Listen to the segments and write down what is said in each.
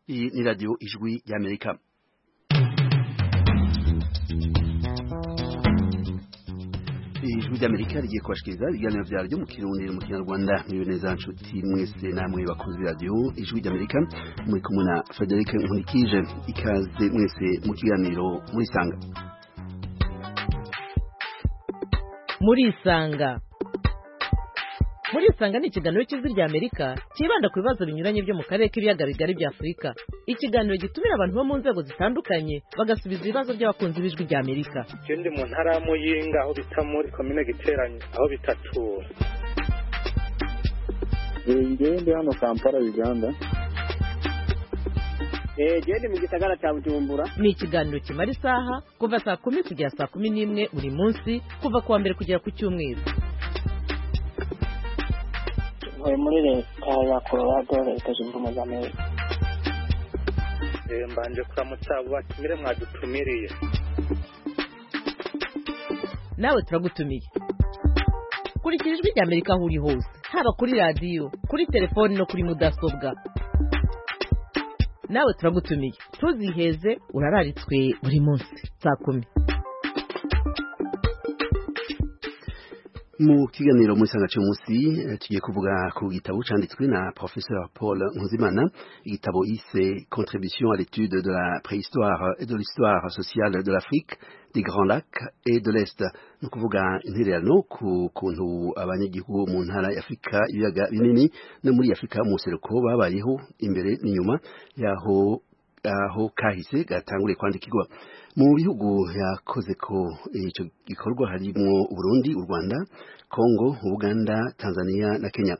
Iyi ni radiyo ijwi y'Amerika. Ijwi ry'Amerika rigiye kubashikiriza ibiganiro vyaryo mu Kirundi mu Kinyarwanda. Niwe neza nshuti mwese namwe bakunzi radiyo ijwi ry'Amerika, muri kumwe na Frederic Nkulikije. Ikaze mwese mu kiganiro Murisanga. Murisanga ni ikiganiro cy'ijwi ry'Amerika kibanda ku bibazo binyuranye byo mu karere k'ibiyaga bigari bya Afurika. Ikiganiro gitumira abantu bo mu nzego zitandukanye bagasubiza ibibazo by'abakunzi b'ijwi ry'Amerika. Ndi mu ntara ya Muyinga aho bita muri komine Giteranyi aho bitatura. Ndi hano Kampala Uganda. Ndi mu gisagara cya Bujumbura. Ni ikiganiro kimara isaha kuva saa 10 kugera saa 11 buri munsi kuva kuwa mbere kugera ku cyumweru. Muri leta ya Colorado leta zunze ubumwe za Amerika. Mbanje kuramutsa abo batumire mwadutumiriye. Nawe turagutumiye. Kurikira ijwi ry'Amerika aho uri hose, haba kuri radiyo, kuri telefoni no kuri mudasobwa. Nawe turagutumiye. Tuziheze urararitswe buri munsi saa 10. Mu kiganiro muri sanga cy'umunsi tugiye kuvuga ku gitabo canditswe na Professeur Paul Nkuzimana, igitabo yise Contribution à l'étude de la préhistoire et de l'histoire sociale de l'Afrique, des Grands Lacs et de l'Est. No kuvuga intererano ku kuntu abanyagihugu mu ntara ya Afrika ibiyaga binini no muri Afrika mu seruko babayeho imbere n'inyuma yaho kahise gatanguriye kwandikirwa. Mu bihugu yakoze ko ico gikorwa harimo Burundi, u Rwanda, Kongo, Uganda, Tanzania na Kenya.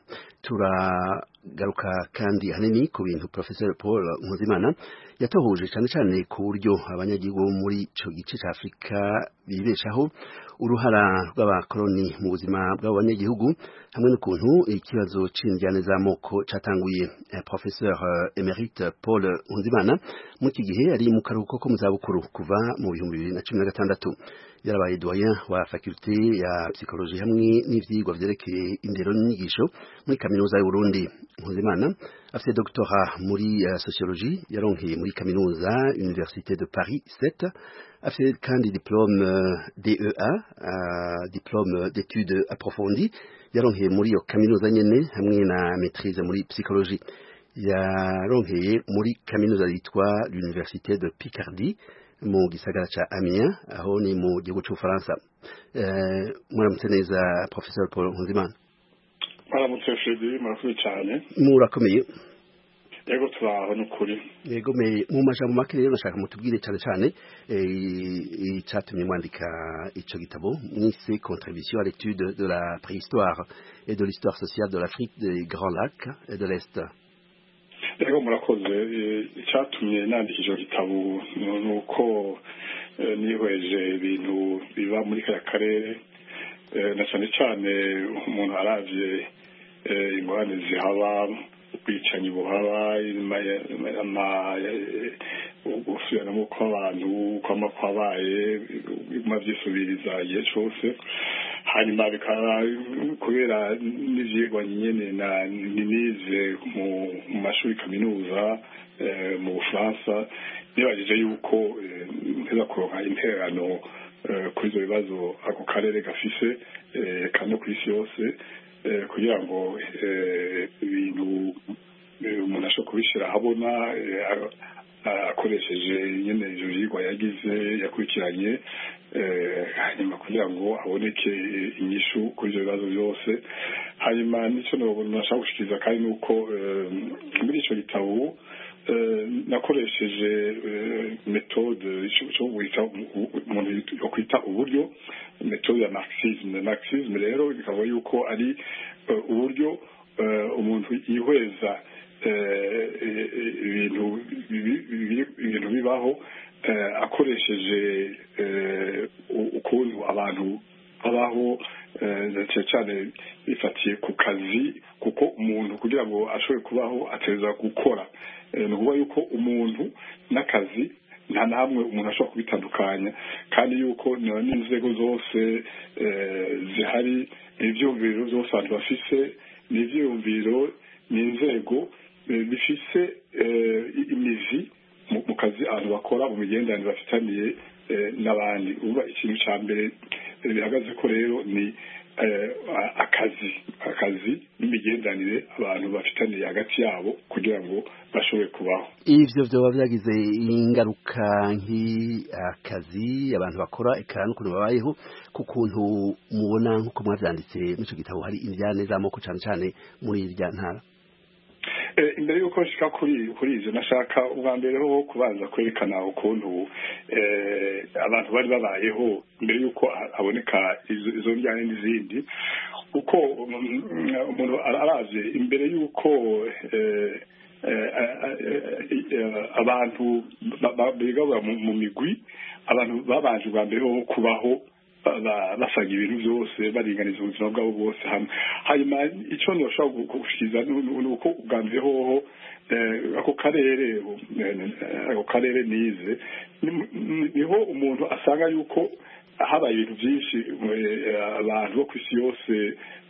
Turagaruka kandi hanini ku bintu Professeur Paul Nkuzimana yatohoje cyane ku buryo abanyagihugu muri ico gice ca Afrika bibeshaho, uruhara rw'abakoloni mu buzima bw'abanyagihugu, hamwe n'ukuntu ikibazo c'indyane z'amoko catanguye. Professeur Emerite Paul Nkuzimana mu iki gihe ari mu karuhuko ko mu zabukuru kuva mu 2016. Yarabaye doyen wa faculté ya psychologie hamwe n'ivyigwa vyerekeye indero n'inyigisho muri kaminuza y'u Burundi. Nkuzimana afite doctorat muri sociologie yaronkeye muri kaminuza Université de Paris 7. Afite kandi diplôme DEA, diplôme d'études approfondies yaronkeye muri yo kaminuza nyene hamwe na maîtrise muri psychologie. Yaronkeye muri kaminuza yitwa l'Université de Picardie mu gisagara ca Amiens aho ni mu gihugu c'Ufaransa. Muramutse neza Professeur Paul Nkuzimana. Muramutse Freddy, murakoze cyane. Murakomeye. Yego turaho n'ukuri. Yego mu majambo make rero nashaka mutubwire cyane icatumye mwandika ico gitabo mwise Contribution à l'étude de la préhistoire et de l'histoire sociale de l'Afrique, des Grands Lacs et de l'Est. Yego murakoze. Icatumye nandika ico gitabo nuko nihweje ibintu biba muri kaya karere, na cyane umuntu aravye ingorane zihaba, ubwicanyi buhaba, gusubiramo kw'abantu kwama kwabaye mavyisubiriza igihe cose, hanyuma bikaba kubera n'ivyigwa nyene nize mu mashuri kaminuza mu Bufaransa, nibajije yuko nteza kuronka intererano kuri ivyo bibazo ako karere gafise kandi no kw'isi yose, kugira ngo ibintu umuntu ashobora kubishira ahabona akoresheje nyene ivyo vyigwa yagize yakurikiranye, hanyuma kugira ngo haboneke inyishu kuri ivyo bibazo byose. Hanyuma nico nashaka gushikiriza kandi nuko muri ico gitabo nakoresheje metode umuntu yokwita uburyo metode ya Marxisme rero bikaba yuko ari uburyo umuntu yihweza ibintu bibaho akoresheje ukuntu abantu babaho, cyane bifatiye ku kazi, kuko umuntu kugira ngo ashobore kubaho ateza gukora. Ni ukuvuga yuko umuntu n'akazi nta namwe umuntu ashobora kubitandukanya, kandi yuko n'inzego zose zihari, ivyumviro byose abantu bafise n'ivyumviro n'inzego bifise imizi mu kazi abantu bakora mu migenderanire bafitaniye n'abandi. Uba ikintu cya mbere bihagaze ko rero ni akazi n'imigenderanire abantu bafitaniye hagati yabo kugira ngo bashobore kubaho. Ivyo vyoba vyagize ingaruka nk'akazi abantu bakora eka n'ukuntu babayeho ku kuntu mubona nk'uko mwavyanditse muri ico gitabo hari indyane z'amoko cane cane muri irya ntara. Imbere yuko nshika kuri ivyo nashaka ubwa mbere ho kubanza kwerekana ukuntu abantu bari babayeho mbere yuko haboneka izo njyane n'izindi, uko umuntu araje imbere yuko abantu bigabura mu migwi, abantu babanje ubwa mbere ho kubaho basaga ibintu byose baringaniza ubuzima bwabo bwose hamwe. Hanyuma icyo nashobora gushikiza ni uko ubwa mbere hoho ako karere nize niho umuntu asanga yuko habaye ibintu byinshi abantu bo ku isi yose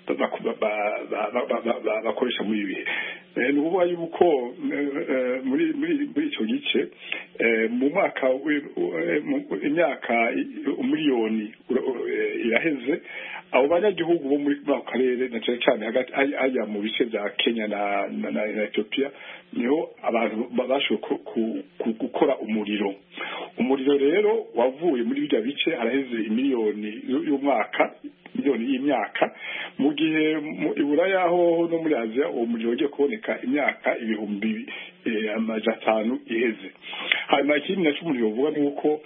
bakoresha muri ibi bihe. Ni ukuvuga yuko muri icyo gice mu mwaka imyaka umiliyoni iraheze, abo banyagihugu bo muri ako karere na cyane cyane hagati ajya mu bice bya Kenya na Ethiopia niho abantu bashoboye gukora umuriro rero wavuye muri bijya bice haraheze imiliyoni y'imyaka, mu gihe i Buraya ho no muri Aziya uwo muriro ugiye kuboneka imyaka ibihumbi 500 iheze. Hanyuma ikindi nacyo umuriro uvuga ni uko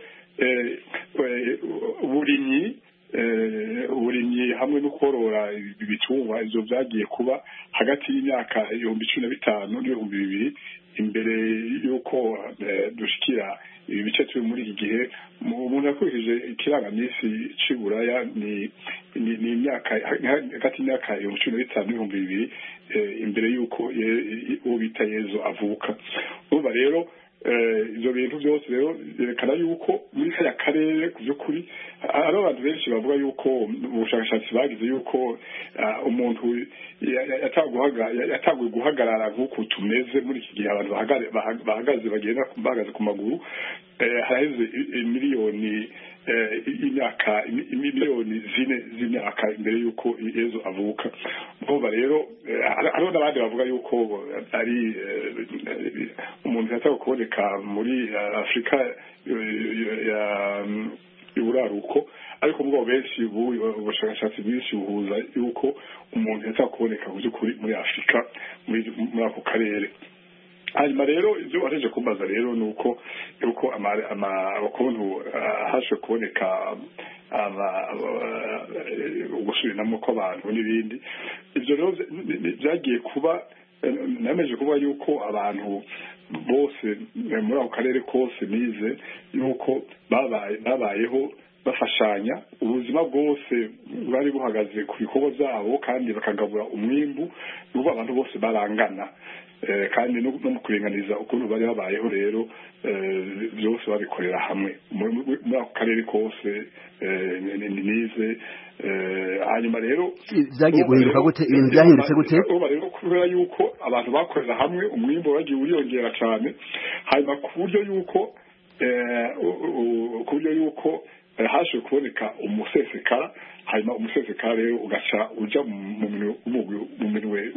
uburimyi hamwe no korora ibitungwa ivyo vyagiye kuba hagati y'imyaka 2015 n'ibihumbi 2000 imbere yuko dushikira ibi bice turi muri iki gihe. Umuntu yakurikije ikirangamisi c'Iburaya ni imyaka hagati y'imyaka 2015 n'ibihumbi 2000 imbere yuko uwo bita Yezu avuka. Urumva rero ivyo bintu byose rero byerekana yuko muri kaya karere ku by'ukuri hari abantu benshi bavuga yuko ubushakashatsi bagize yuko umuntu yatanguye guhagarara nk'uko tumeze muri iki gihe abantu bahagaze bagenda bahagaze ku maguru haraheze miliyoni imyaka miliyoni 4 z'imyaka imbere yuko Yezu avuka. Vuba rero hariho n'abandi bavuga yuko ari umuntu yatawe kuboneka muri Afrika y'uburaruko, ariko mugabo benshi ubushakashatsi bwinshi buhuza yuko umuntu yatawe kuboneka by'ukuri muri Afrika muri ako karere. Hanyuma rero ibyo wareje kumbaza rero ni uko ukuntu hashe kuboneka ugusubiranamo kw'abantu n'ibindi. Ibyo rero byagiye kuba nameje kuba yuko abantu bose muri ako karere kose nize yuko babayeho bafashanya, ubuzima bwose bari buhagaze ku bikorwa byabo kandi bakagabura umwimbu, n'ubu abantu bose barangana kandi no mu kuringaniza ukuntu bari babayeho rero byose babikorera hamwe muri ako karere kose nize. Hanyuma rero byagiye guhinduka gute, ibintu byahindutse gute? Ubu rero kubera yuko abantu bakorera hamwe umwimbo wagiye uriyongera cyane, hanyuma ku buryo yuko hashe kuboneka umusesekara, hanyuma umusesekara rero ugaca uja mu minwe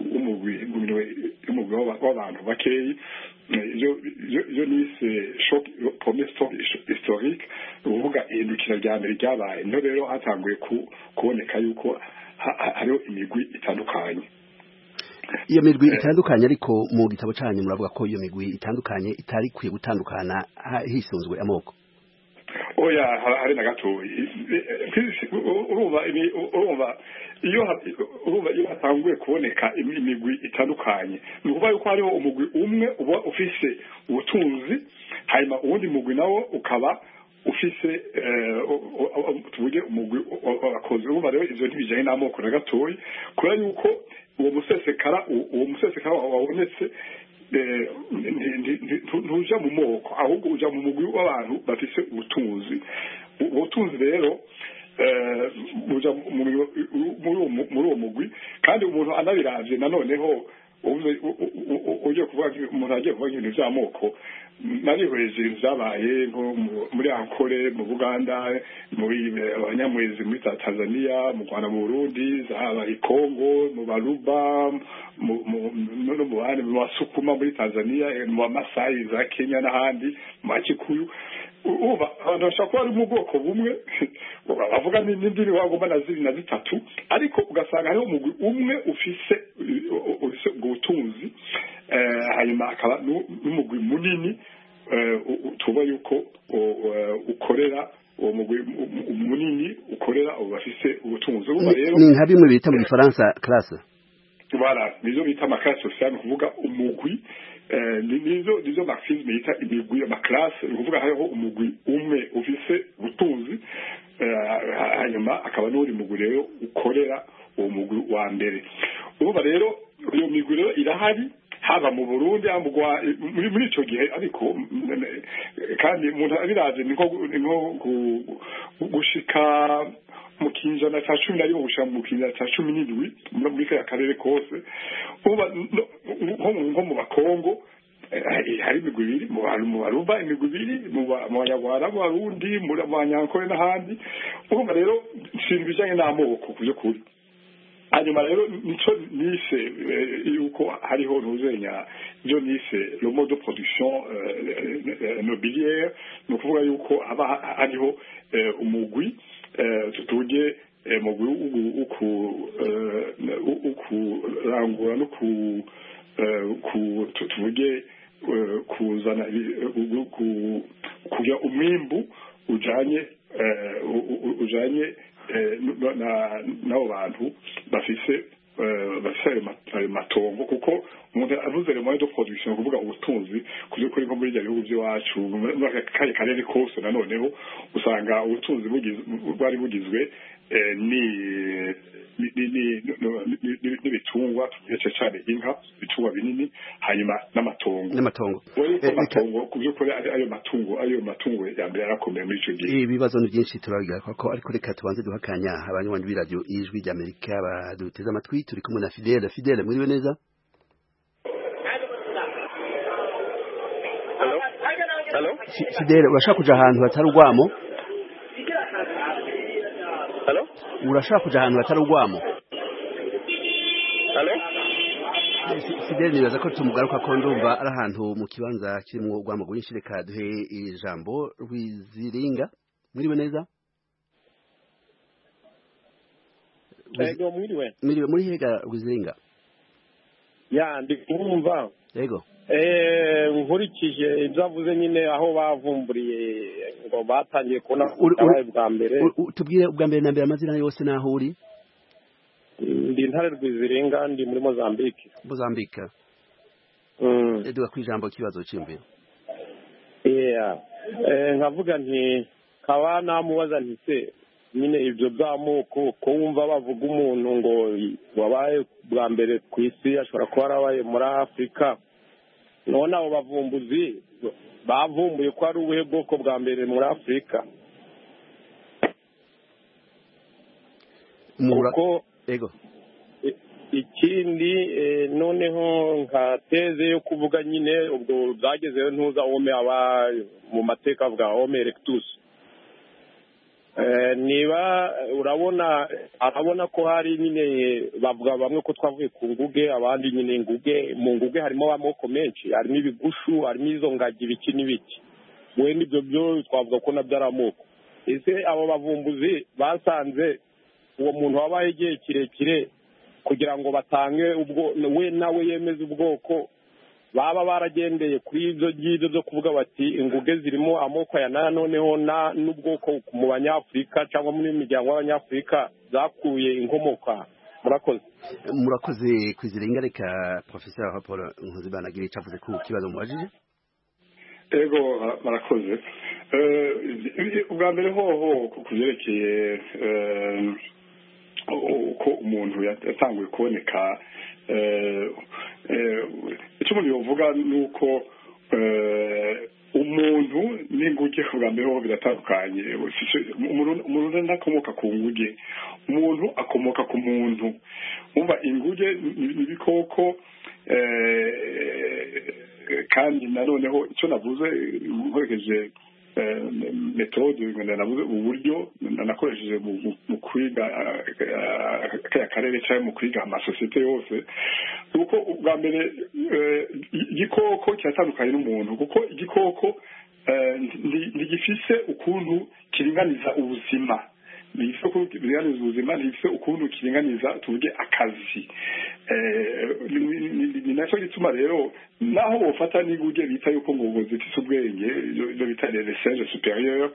w'abantu bakeyi. Iyo nise shock historique, uvuga ihindukira rya mbere ryabaye. Niho rero hatanguye kuboneka yuko hariho imigwi itandukanye. Iyo migwi itandukanye, ariko mu gitabo cyanyu muravuga ko iyo migwi itandukanye itari kwiye gutandukana hisunzwe amoko. Oya, hari na gato urumva iyo hatanguye kuboneka imigwi itandukanye, ni ukuvuga yuko hariho umugwi umwe uba ufise ubutunzi, hanyuma uwundi mugwi nawo ukaba ufise tuvuge umugwi w'abakozi. Urumva rero ivyo ntibijanye n'amoko na gatoyi, kubera yuko uwo musesekara wabonetse ntuja mu moko, ahubwo uja mu mugwi w'abantu bafise ubutunzi rero uja muri uwo mugwi. Kandi umuntu anabiravye nanoneho ugiye umuntu agiye kuvuga ibintu by'amoko narihweje byabaye nko muri Ankole mu Buganda muri abanyamwezi muri Tanzania mu Rwanda mu Burundi zaba i Kongo mu Baluba no mu bandi mu Basukuma muri Tanzania mu Masai za Kenya n'ahandi mu Kikuyu uba abantu bashaka ko ari mu bwoko bumwe bavuga n'indimi wagomba na zibiri na zitatu ariko ugasanga hariho umugwi umwe ufise ubutunzi hanyuma akaba n'umugwi munini tuba yuko ukorera uwo mugwi munini ukorera abo bafise ubutunzi rero ni nka bimwe bita mu Gifaransa classe voilà nizo bita amaklase sociale kuvuga umugwi nizo marxisme yita imigwi amaklase kuvuga hariho umugwi umwe ufise ubutunzi hanyuma akaba n'uri mugwi rero ukorera uwo mugwi wa mbere ubu rero iyo migwi rero irahari haba mu Burundi muri ico gihe ariko kandi umuntu abiraje nko gushika mu kinjana cya 11 gushika mu kinjana cya 17 muri ka karere kose nko mu Bakongo hari imigwi ibiri mu Baruba imigwi ibiri mu Banyarwanda mu Barundi mu Banyankole n'ahandi urumva rero ikintu bijanye n'amoko kuje kuri hanyuma rero nico nise yuko hariho ntuzenya byo nise le mode de production mobilière no kuvuga yuko haba hariho umugwi tutuge mugwi ukurangura no tuvuge kuzana kugira umwimbu ujanye n'abo bantu bafise ayo matongo kuko umuntu avuze le moyen de production kuvuga ubutunzi kuri nko muri ibyo bihugu by'iwacu muri aka karere kose nanoneho usanga ubutunzi bwari bugizwe n'ibitungwa tubyece cyane inka ibitungwa binini hanyuma n'amatongo ku by'ukuri ayo matungo ya mbere yarakomeye muri icyo gihe ibibazo ni byinshi turabigaruka ko ariko reka tubanze duhakanya abanywanyi b'iradiyo ijwi ry'Amerika baduteze amatwi turi kumwe na Fidele mwiriwe neza Fidele urashaka kuja ahantu hatari urwamo urashaka kuja ahantu hatari urwamo Fidele nibaza ko tumugaruka ko ndumva ari ahantu mu kibanza kirimo urwamo rwinshi reka duhe ijambo Rwiziringa mwiriwe neza Ego mwiriwe muri hega Rwiziringa ya ndi kumva yego nkurikije ibyo avuze nyine aho bavumburiye ngo batangiye kubona ubutabaye bwa mbere tubwire ubwa mbere na mbere amazina yose naho uri ndi Intare Rwiziringa ndi muri Mozambique duga kwijambo kibazo cy'imbere nkavuga nti kaba namubaza nti se nyine ibyo by'amoko ko wumva bavuga umuntu ngo wabaye bwa mbere ku isi ashobora kuba yarabaye muri Afurika none abo bavumbuzi bavumbuye ko ari ubuhe bwoko bwa mbere muri Afurika kuko ikindi noneho nka teze yo kuvuga nyine ubwo byagezeyo ntuza ome aba mu mateka avuga ome erectus niba arabona ko hari nyine bavuga bamwe ko twavuye ku nguge abandi nyine mu nguge harimo amoko menshi harimo ibigushu harimo izo ngagi ibiki n'ibiki we n'ibyo byo twavuga ko nabyo ari amoko ese abo bavumbuzi basanze uwo muntu wabaye igihe kirekire kugira ngo batange we nawe yemeze ubwoko baba baragendeye kuri ibyo ngibyo byo kuvuga bati inguge zirimo amoko ya noneho n'ubwoko mu Banyafurika cyangwa muri miryango y'Abanyafurika zakuye inkomoka murakoze Kwiziringa reka Professeur Paul Nkuzimana agira icyo avuze ku kibazo mubajije ego murakoze ubwa mbere hoho kuvyerekeye uko umuntu yatanguye kuboneka icyo umuntu yovuga ni uko umuntu n'inguge bwa mbere ho biratandukanye umuntu ntakomoka ku nguge umuntu akomoka ku muntu umva inguge n'ibikoko kandi nanoneho icyo navuze nkoresheje metode navuze uburyo nakoresheje mu kwiga kaya karere cyangwa mu kwiga amasosiyete yose kuko ubwa mbere igikoko kiratandukanye n'umuntu kuko igikoko ntigifise ukuntu kiringaniza ubuzima ntigifise ukuntu kiringaniza ubuzima ntigifise ukuntu kiringaniza tuvuge akazi ni nacyo gituma rero naho bufata n'inguge bita yuko ngo zifise ubwenge ibyo bita les singes supérieurs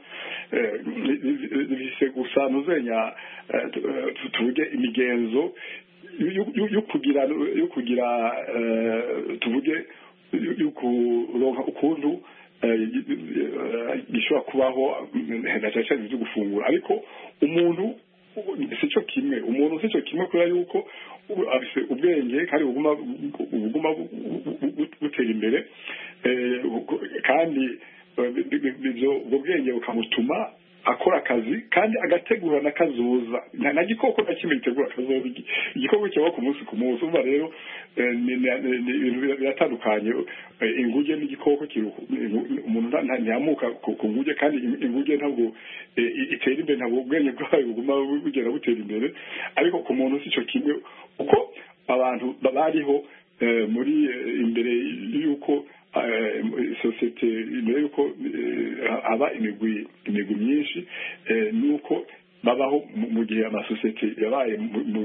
bifise gusa nuzenya tuvuge imigenzo yo kugira tuvuge yo kuronka ukuntu gishobora kubaho cyane byo gufungura ariko umuntu sico kimwe umuntu sico kimwe kubera yuko afise ubwenge kandi buguma butera imbere kandi ubwo bwenge bukamutuma akora akazi kandi agategura n'akazoza nta gikoko na kimwe gitegura akazoza igikoko kibaho ku munsi umva rero ibintu biratandukanye inguge n'igikoko umuntu ntiyamuka ku nguge kandi inguge ntabwo itera imbere ntabwo ubwenge bwayo buguma bugenda butera imbere ariko ku muntu si cyo kimwe kuko abantu bariho muri imbere y'uko sosiyete imbere y'uko haba imigwi myinshi nuko babaho mu gihe amasosiyete yabaye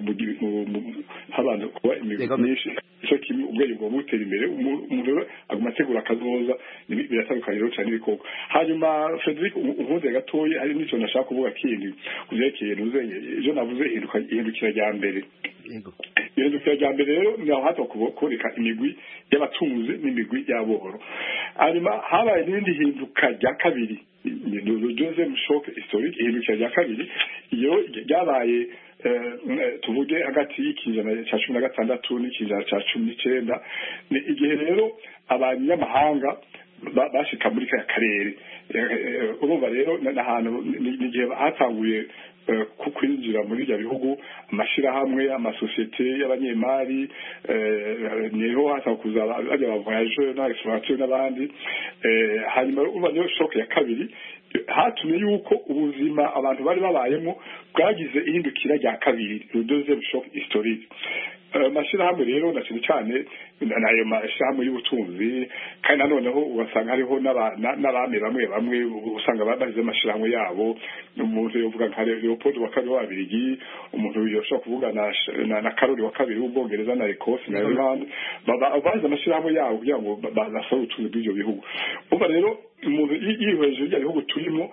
habanza kuba imigwi myinshi icyo kimwe ubwenge bwo butera imbere umuntu rero aguma ategura akazoza biratandukanye rero cyane ibikoko hanyuma Frederic unkunze gatoya hari n'icyo nashaka kuvuga kindi kuvyerekeye nuzenye ejo navuze ihindukira rya mbere ihindukira rya mbere rero ni aho hato kuboneka imigwi y'abatunzi n'imigwi y'aboro hanyuma habaye n'indi hinduka rya kabiri deuxième choc historique ihindukira rya kabiri iyo ryabaye tuvuge hagati y'ikijana cya 16 n'ikijana cya 19 ni igihe rero abanyamahanga bashika muri kaya karere urumva rero n'ahantu n'igihe hatanguye kwinjira muri ibyo bihugu amashirahamwe amasosiyete y'abanyemari niho hasa kuza bajya bavoyage n'exploration n'abandi hanyuma urumva niyo shock ya kabiri hatumye yuko ubuzima abantu bari babayemo bwagize ihindukira rya kabiri le deuxième choc historique amashirahamwe rero na cyane nayo mashirahamwe y'ubutunzi kandi nanoneho ugasanga hariho n'abami bamwe usanga babaze amashirahamwe yabo umuntu yovuga nka Leopold wa kabiri w'Abirigi umuntu yoshobora kuvuga na Karoli wa kabiri w'Ubwongereza na Ecosse na Ireland babaze amashirahamwe yabo kugira ngo basore ubutunzi bw'ibyo bihugu umva rero umuntu yihweje ibyo bihugu turimo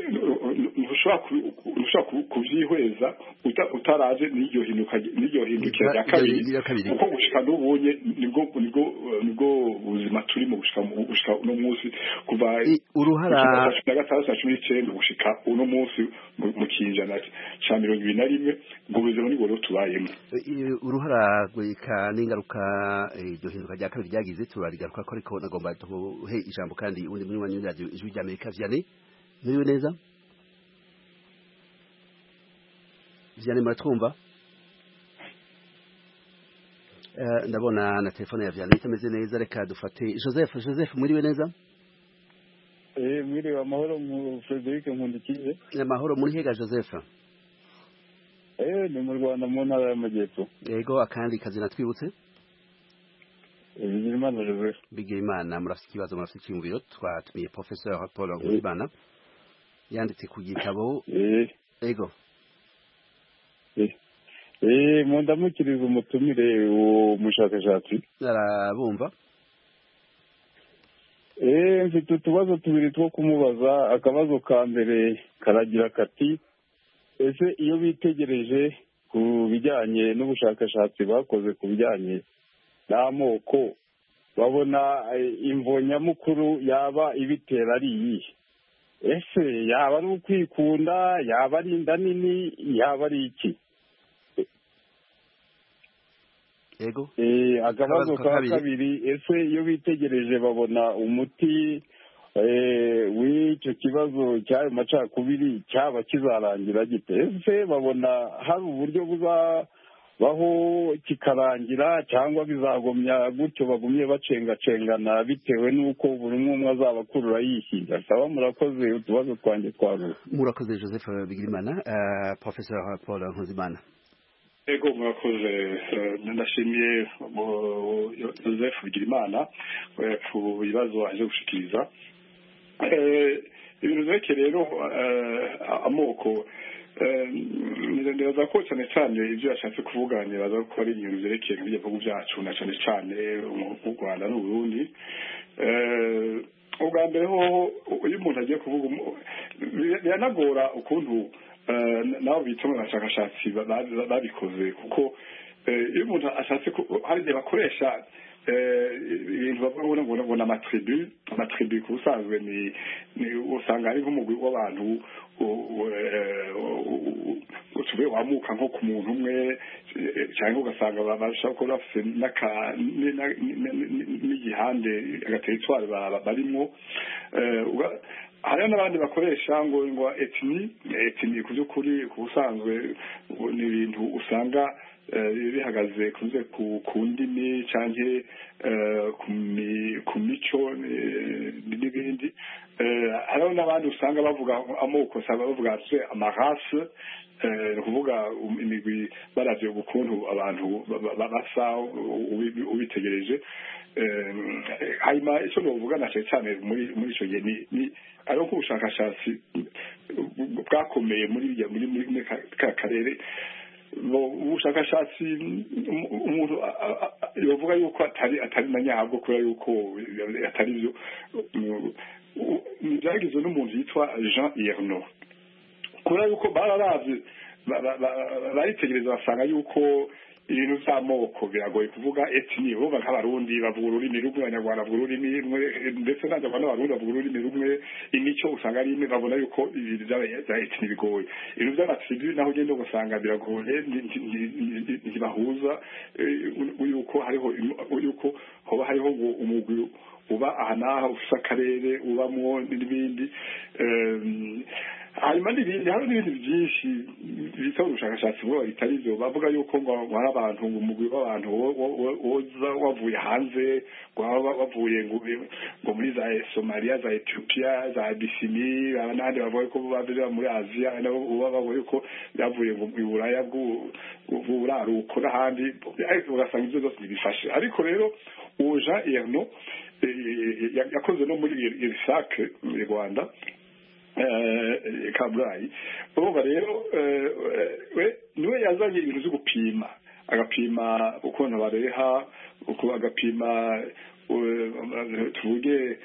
ntushobora kuvyihweza utaraje n'iryo hindukira rya kabiri kuko gushika n'ubunye nibwo ubuzima turimo gushika uno munsi kuva uruhara 19 gushika uno munsi mu kinjana ca 2021 ubwo buzima nibwo rero tubayemo uruhara rwika n'ingaruka iryo hinduka rya kabiri ryagize turarigaruka ko ariko nagomba tuhe ijambo kandi undi muri wanyu radio ijwi rya Amerika Vianney muriwe neza Vianney muratwumva ndabona na telefone ya Vianney itameze neza reka dufate Joseph muriwe neza mwiriwe amahoro mu Frederic Nkundikize amahoro muri hega Joseph ni mu Rwanda mu ntara y'Amajyepfo yego akandi kazina twibutse Bigirimana Joseph Bigirimana murafite ikibazo murafite icyumviro twatumiye Professeur Paul Nkunzimana yanditse ku gitabo yego mundamukiriza umutumire uwo mushakashatsi arabumva mfite utubazo tubiri two kumubaza akabazo ka mbere karagira kati ese iyo bitegereje ku bijyanye n'ubushakashatsi bakoze ku bijyanye n'amoko babona imvo nyamukuru yaba ibitera ari iyihe ese yaba ari ukwikunda yaba ari inda nini yaba ari iki yego akabazo ka kabiri ese iyo bitegereje babona umuti w'icyo kibazo cy'ayo macakubiri cyaba kizarangira gite ese babona hari uburyo baho kikarangira cyangwa bizagumya gutyo bagumye bacengacengana bitewe n'uko buri umwe azaba akurura yishyira. Saba murakoze, utubazo twanjye twaruye. Murakoze Joseph Bigirimana. Professor Paul Nkuzimana. Ego murakoze, ndashimiye Joseph Bigirimana ku bibazo aje gushikiriza. Ibintu zeke rero amoko nibaza ko cyane cyane ibyo yashatse kuvuga nibaza ko ari ibintu byerekeye nk'ibihugu byacu na cyane cyane mu Rwanda n'u Burundi. Ubwa mbere ho iyo umuntu agiye kuvuga biranagora ukuntu nabo bituma abashakashatsi babikoze, kuko iyo umuntu ashatse hari igihe bakoresha ibintu bavuga ngo n'amatribu ku busanzwe ni usanga ari nk'umugwi w'abantu utubuye wamuka nko ku muntu umwe, cyangwa ugasanga bashobora kuba bafite n'igihande agateritwari barimo. Hariho n'abandi bakoresha ngo etini ku by'ukuri ku busanzwe ni ibintu usanga bihagaze ku ndimi cyangwa ku mico n'ibindi. Hariho n'abandi usanga bavuga amoko, usanga bavuga amarase, ni ukuvuga imigwi baravye ukuntu abantu basa ubitegereje. Hanyuma icyo novuga na cyane muri icyo gihe ni ari nk'ubushakashatsi bwakomeye muri ka karere. Ubushakashatsi umuntu yovuga yuko atari na nyabwo, kubera yuko atari byo byagizwe n'umuntu yitwa Jean Yerno, kubera yuko bararavye baritegereza basanga yuko ibintu by'amoko biragoye kuvuga etini. Urumva nk'abarundi bavuga ururimi rumwe, abanyarwanda bavuga ururimi rumwe, ndetse n'abanyarwanda n'abarundi bavuga ururimi rumwe, imico usanga ari imwe, babona yuko ibintu bya etini bigoye. Ibintu by'amatribu naho ugenda ugasanga biragoye, ntibahuza yuko hoba hariho ngo umugwi uba aha n'aha ufise akarere ubamwo n'ibindi. Hanyuma n'ibindi, hari n'ibindi byinshi bita ubushakashatsi bwo bitari byo. Bavuga yuko ngo hari abantu, umugwi w'abantu woza wavuye hanze, wavuye ngo muri za Somalia, za Ethiopia, za Abyssinie, n'abandi bavuga ko bavuye muri Aziya, nabo bavuga ko yavuye ngo mu Buraya bw'uraruko n'ahandi. Ugasanga ibyo byose ntibifashe. Ariko rero uwo Jean Yerno yakoze no muri IRSAC mu Rwanda, Kabgayi. Urumva rero niwe yazanye ibintu byo gupima, agapima ukuntu bareha, agapima tuvuge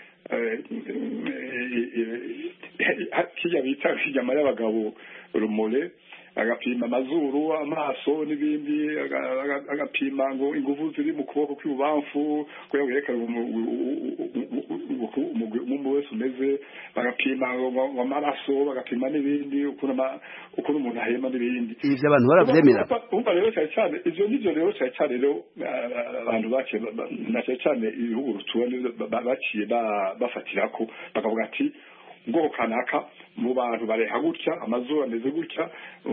kijya bita inyama y'abagabo rumole, agapima amazuru, amaso n'ibindi, agapima ngo ingufu ziri mu kuboko kw'ibubamfu kugira ngo yerekane umugwi wese umeze, bagapima ngo amaraso, bagapima n'ibindi, ukuntu umuntu ahema n'ibindi. Ivyo abantu baravyemera. Umva rero cyane ivyo nivyo rero cyane rero abantu baciye na cyane ibihugu rutuwe baciye bafatirako, bakavuga ati ngo kanaka mu bantu bareha gutya, amazuru ameze gutya,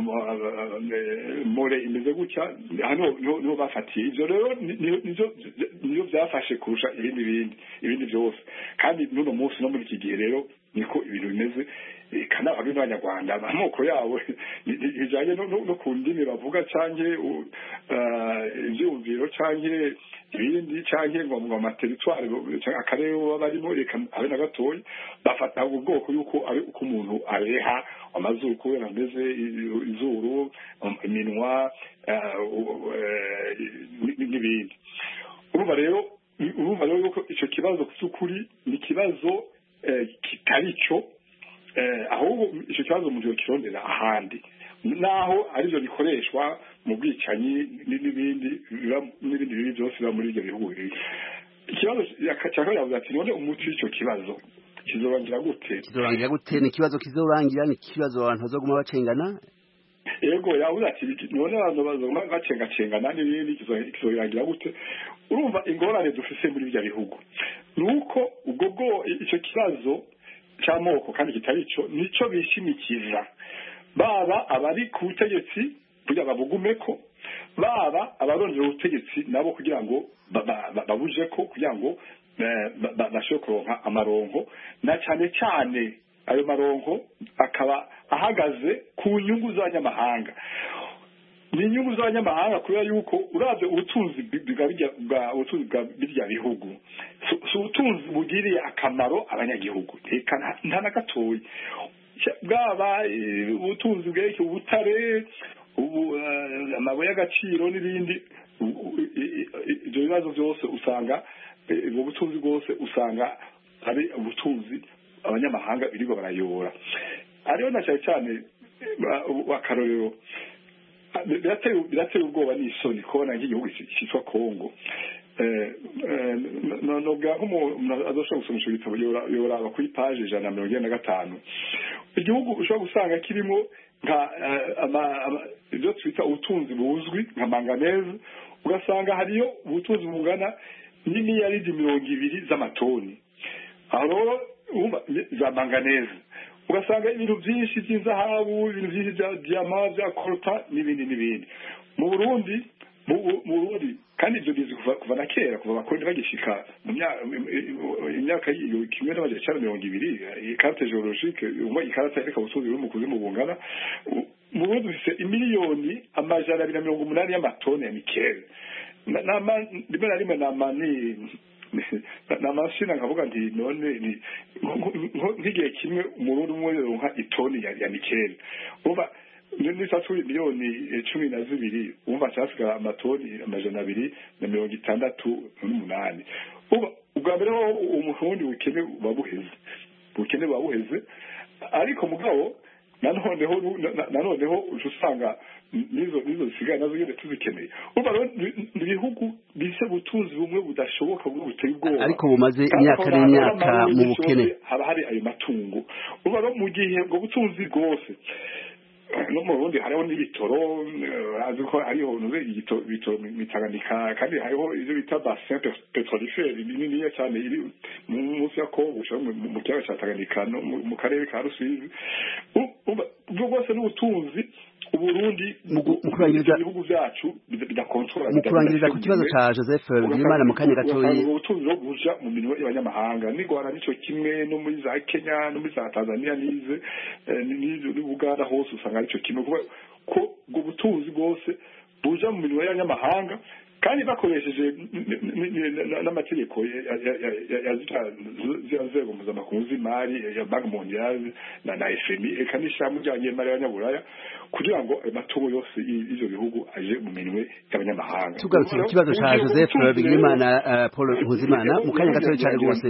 more imeze gutya, hano niho bafatiye. Ivyo rero niyo byafashe kurusha ibindi byose. Kandi n'uno munsi no muri iki gihe rero niko ibintu bimeze. Kana abanyarwanda amoko yabo bijanye no ku ndimi bavuga, canke ivyumviro, canke ibindi, canke ngo mu materitwari akarere baba barimo, reka abe na gatoya bafata ubwoko yuko ari uko umuntu areha amazuru, kubera ameze, izuru, iminwa n'ibindi. Urumva rero yuko ico kibazo cy'ukuri ni ikibazo kitari cyo, ahubwo icyo kibazo umuntu yokirondera ahandi, naho aribyo bikoreshwa mu bwicanyi n'ibindi bibi byose biba muri ibyo bihugu bibiri. Ikibazo cyakaba yavuze ati none umuti w'icyo kibazo kizorangira gute? Ni ikibazo kizorangira, ni ikibazo abantu bazoguma bacengana. Yego yavuze ati none abantu bazoguma bacengacengana n'ibindi, kizorangira gute? Urumva ingorane dufise muri ibyo bihugu nuko ubwo icyo kibazo cy'amoko kandi kitari cyo nico bishimikiza, baba abari ku butegetsi kugira babugumeko, baba abarondera ubutegetsi nabo kugira ngo babuje ko kugira ngo bashobore kuronka amaronko na cyane cyane ayo maronko akaba ahagaze ku nyungu z'abanyamahanga. Ni inyungu z'abanyamahanga kubera yuko uravye ubutunzi bwa birya bihugu si ubutunzi bugiriye akamaro abanyagihugu nta na gatoyi, bwaba ubutunzi bwerekeye ubutare amabuye y'agaciro n'ibindi. Ibyo bibazo byose usanga ubwo butunzi bwose usanga ari ubutunzi abanyamahanga birirwa barayobora. Ariyo na cyane cyane akarorero birateye ubwoba n'isoni kubona nk'igihugu cyitwa Kongo. Noga nk'umuntu azoshobora gusoma icyo gitabo yoraba kuri paje 195. Igihugu ushobora gusanga kirimo ibyo twita ubutunzi buzwi nka manganese, ugasanga hariyo ubutunzi bungana n'imiliyaridi 200 z'amatoni aho rero za manganese, ugasanga ibintu byinshi by'inzahabu, ibintu byinshi bya diamant, bya coltan n'ibindi. Mu Burundi kandi ibyo bizi kuva na kera, kuva abakoroni bagishika mu myaka kimwe n'amajana 200, carte géologique ikarata yereka ubutunzi buri mu kuzimu bungana. Mu Burundi bifite imiliyoni 280 y'amatoni ya nikeli. Rimwe na rimwe namashina nkavuga nti none nk'igihe kimwe umurundi umwe yoronka itoni ya nikeli, umva n'isatu miliyoni 12, umva cyasiga amatoni 268. Ubwa mbere ho umurundi ukene babuheze, ariko mugabo nanoneho usanga nizo zisigaye nazo nyine tuzikeneye. Urumva rero ibihugu bise butunzi bumwe budashoboka bwo buteye ubwoba, ariko bumaze imyaka n'imyaka mu bukene, haba hari ayo matungo. Urumva rero mu gihe ubwo butunzi bwose no mu Burundi hariho n'ibitoro, azi ko hariho ibitoro Tanganyika, kandi hariho ibyo bita bassin petrolifere bininiya cyane iri munsi ya Kongo mu kiyaga cya Tanganyika no mu karere ka Rusizi. Ubwo bwose n'ubutunzi Uburundi ibihugu byacu bidakontrola. Mu kurangiriza ku kibazo cya Joseph Bigirimana mu kanya gatoyi, ubutunzi bwo buja mu minwe y'abanyamahanga n'Rwanda nico kimwe no muri za Kenya no muri za Tanzania n'Uganda hose usanga arico kimwe, ko ubwo butunzi bwose buja mu minwe y'abanyamahanga kandi bakoresheje n'amategeko ya nzego mpuzamakungu z'imari ya Banki Mondiale na FMI eka n'ishirahamwe ry'abanyemari y'abanyaburaya kugira ngo amatungo yose y'ivyo bihugu aje mu minwe y'abanyamahanga. Tugarukira ku kibazo cya Joseph Bigirimana Paul Nkuzimana mu kanya gatoya cyane rwose.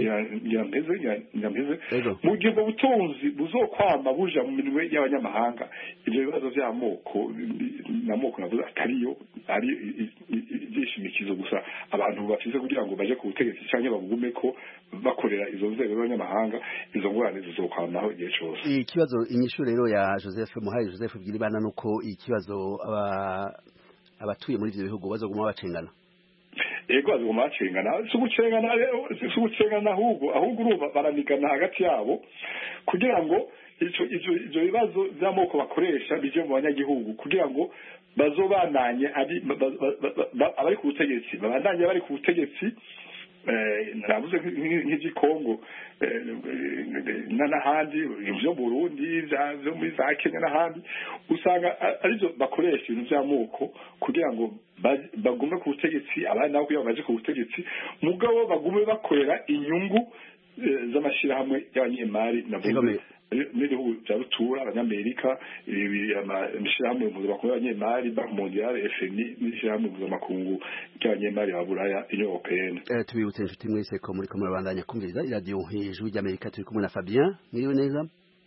Mu gihe ubwo butunzi buzokwama buja mu minwe y'abanyamahanga, ivyo bibazo vy'amoko n'amoko navuze atariyo ari byishimikizo gusa abantu bafise kugira ngo baje ku butegetsi cyangwa bagume ko bakorera izo nzego z'abanyamahanga, izo ngorane zizokwamaho igihe cyose. Ikibazo inyishu rero ya Joseph Bigirimana nuko ikibazo abatuye muri ivyo bihugu bazoguma bacengana. Ego bazoguma bacengana, sugucengana ahubwo urumva baranigana hagati yabo kugira ngo ivyo bibazo by'amoko bakoresha bije mu banyagihugu kugira ngo bazobananye abari ku butegetsi babandanye bari ku butegetsi. Navuze nk'igikongo n'ahandi ibyo Burundi byo muri za Kenya n'ahandi usanga arizo bakoresha ibintu by'amoko kugira ngo bagume ku butegetsi, abandi nabo kugira ngo baje ku butegetsi mugabo bagume bakorera inyungu z'amashirahamwe y'abanyemari navuze n'ibihugu bya rutura abanyamerika, imishirahamwe mpuzamakungu y'abanyemari Banki Mondiale FMI n'ishirahamwe mpuzamakungu ry'abanyemari ba Buraya Union Européenne. Tubibutse inshuti mwese ko muri ko murabandanya kumviriza iradiyo Ijwi ry'Amerika, turi kumwe na Fabien. Mwiriwe neza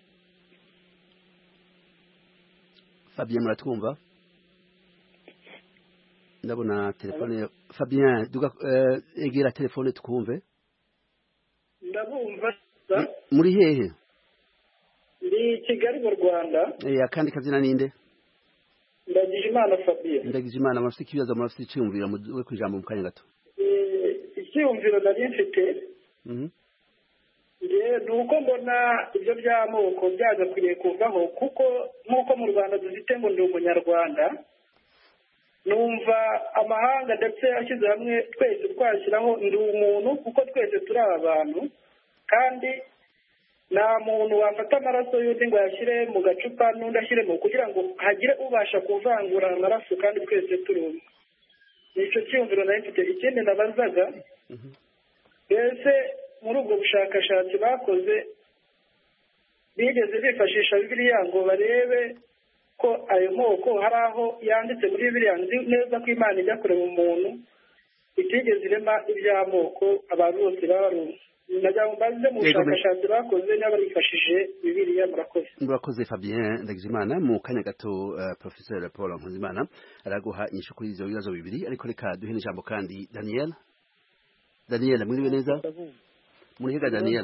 Fabien, muratwumva? Ndabona telefone Fabien, egera telefone tukumve. Ndabumva. Muri hehe? Ndi Kigali mu Rwanda. Akandi kazina ninde? Ndagijimana Fabien. Ndagijimana, mufite ikibazo mufite icyumviro we kwijambo mu kanya gato. Icyumviro nari mfite. Nuko mbona ibyo by'amoko byagakwiye kuvaho kuko nk'uko mu Rwanda dufite ngo ndi umunyarwanda, numva amahanga ndetse ashyize hamwe twese twashyiraho ndi umuntu kuko twese turi abantu kandi nta muntu wafata amaraso y'undi ngo ayashyire mu gacupa n'undi ashyiremo kugira ngo hagire ubasha kuvangura amaraso kandi twese turi umwe. nicyo cyiyumviro nari mfite. ikindi nabazaga mbese muri ubwo bushakashatsi bakoze bigeze bifashisha bibiliya ngo barebe ko ayo moko hari aho yanditse muri bibiliya nzi neza ko imana ijya kureba umuntu itigeze irema iby'amoko abantu bose baba barumva. nagira ngo mbaze mu bushakashatsi bakoze niba barifashishije bibiliya. murakoze Fabien Ndagijimana. mu kanya gato Professeur Paul Nkuzimana araguha inyishu kuri ivyo bibazo bibiri, ariko reka duhe n'ijambo kandi Daniel mwiriwe neza. muri hehe Daniel?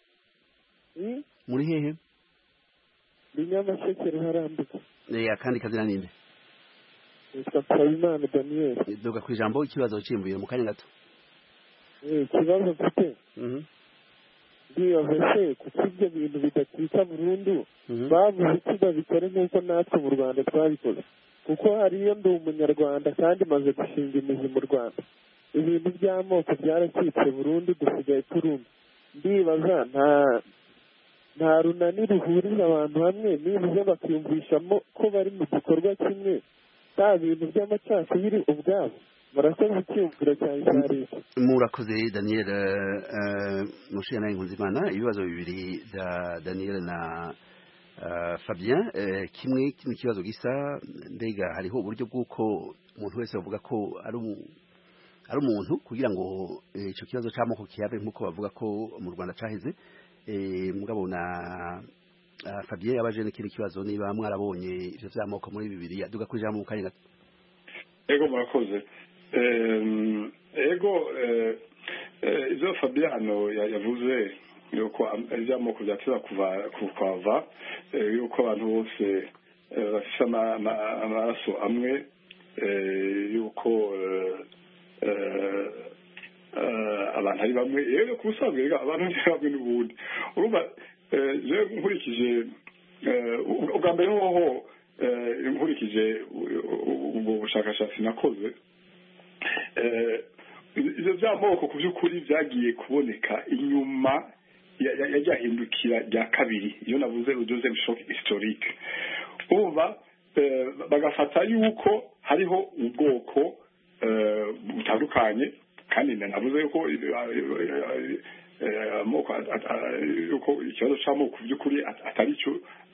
muri hehe? ni Nyamasheke Ruharambuga. akandi kazina ninde? Nitwa Nsabimana Daniel. duga ku ijambo ikibazo cyimbuye mu kanya gato. ikibazo mfite ndibaza se kuko ibyo bintu bidatwika burundu bavuze iki babikore nk'uko natwe mu Rwanda twabikoze, kuko hariyo ndi umunyarwanda kandi maze gushinga imizi mu Rwanda. ibintu by'amoko byaracitse burundu dusigaye turumva. ndibaza nta runani ruhuriza abantu hamwe nibuze bakiyumvishamo ko bari mu gikorwa kimwe nta bintu by'amacakubiri ubwabo. murakoze icyumviro cyane cya leta. murakoze Daniel. mushiya nawe Nkuzimana, ibibazo bibiri bya Daniel na Fabien. kimwe n'ikibazo gisa mbega hariho uburyo bw'uko umuntu wese bavuga ko ari umuntu kugira ngo icyo kibazo cy'amoko kiyabe nk'uko bavuga ko mu Rwanda cyaheze. mugabo na Fabien yabaje n'ikindi kibazo niba mwarabonye ivyo vy'amoko muri Bibiliya. duga kuri jambo mu kanya gato. Ego murakoze. Ivyo Fabiano yavuze yuko ivy'amoko vyateza kuva yuko abantu bose bafise amaraso amwe, yuko abantu ari bamwe. rero ku busanzwe abantu ni bamwe n'ubundi. urumva je nkurikije ubwa mbere hoho nkurikije ubwo bushakashatsi nakoze, ivyo vy'amoko ku by'ukuri vyagiye kuboneka inyuma yajyahindukira rya kabiri, iyo navuze deuxième choc historique. urumva bagafata yuko hariho ubwoko butandukanye, kandi navuze yuko amoko yuko ikibazo cy'amoko by'ukuri atari cyo,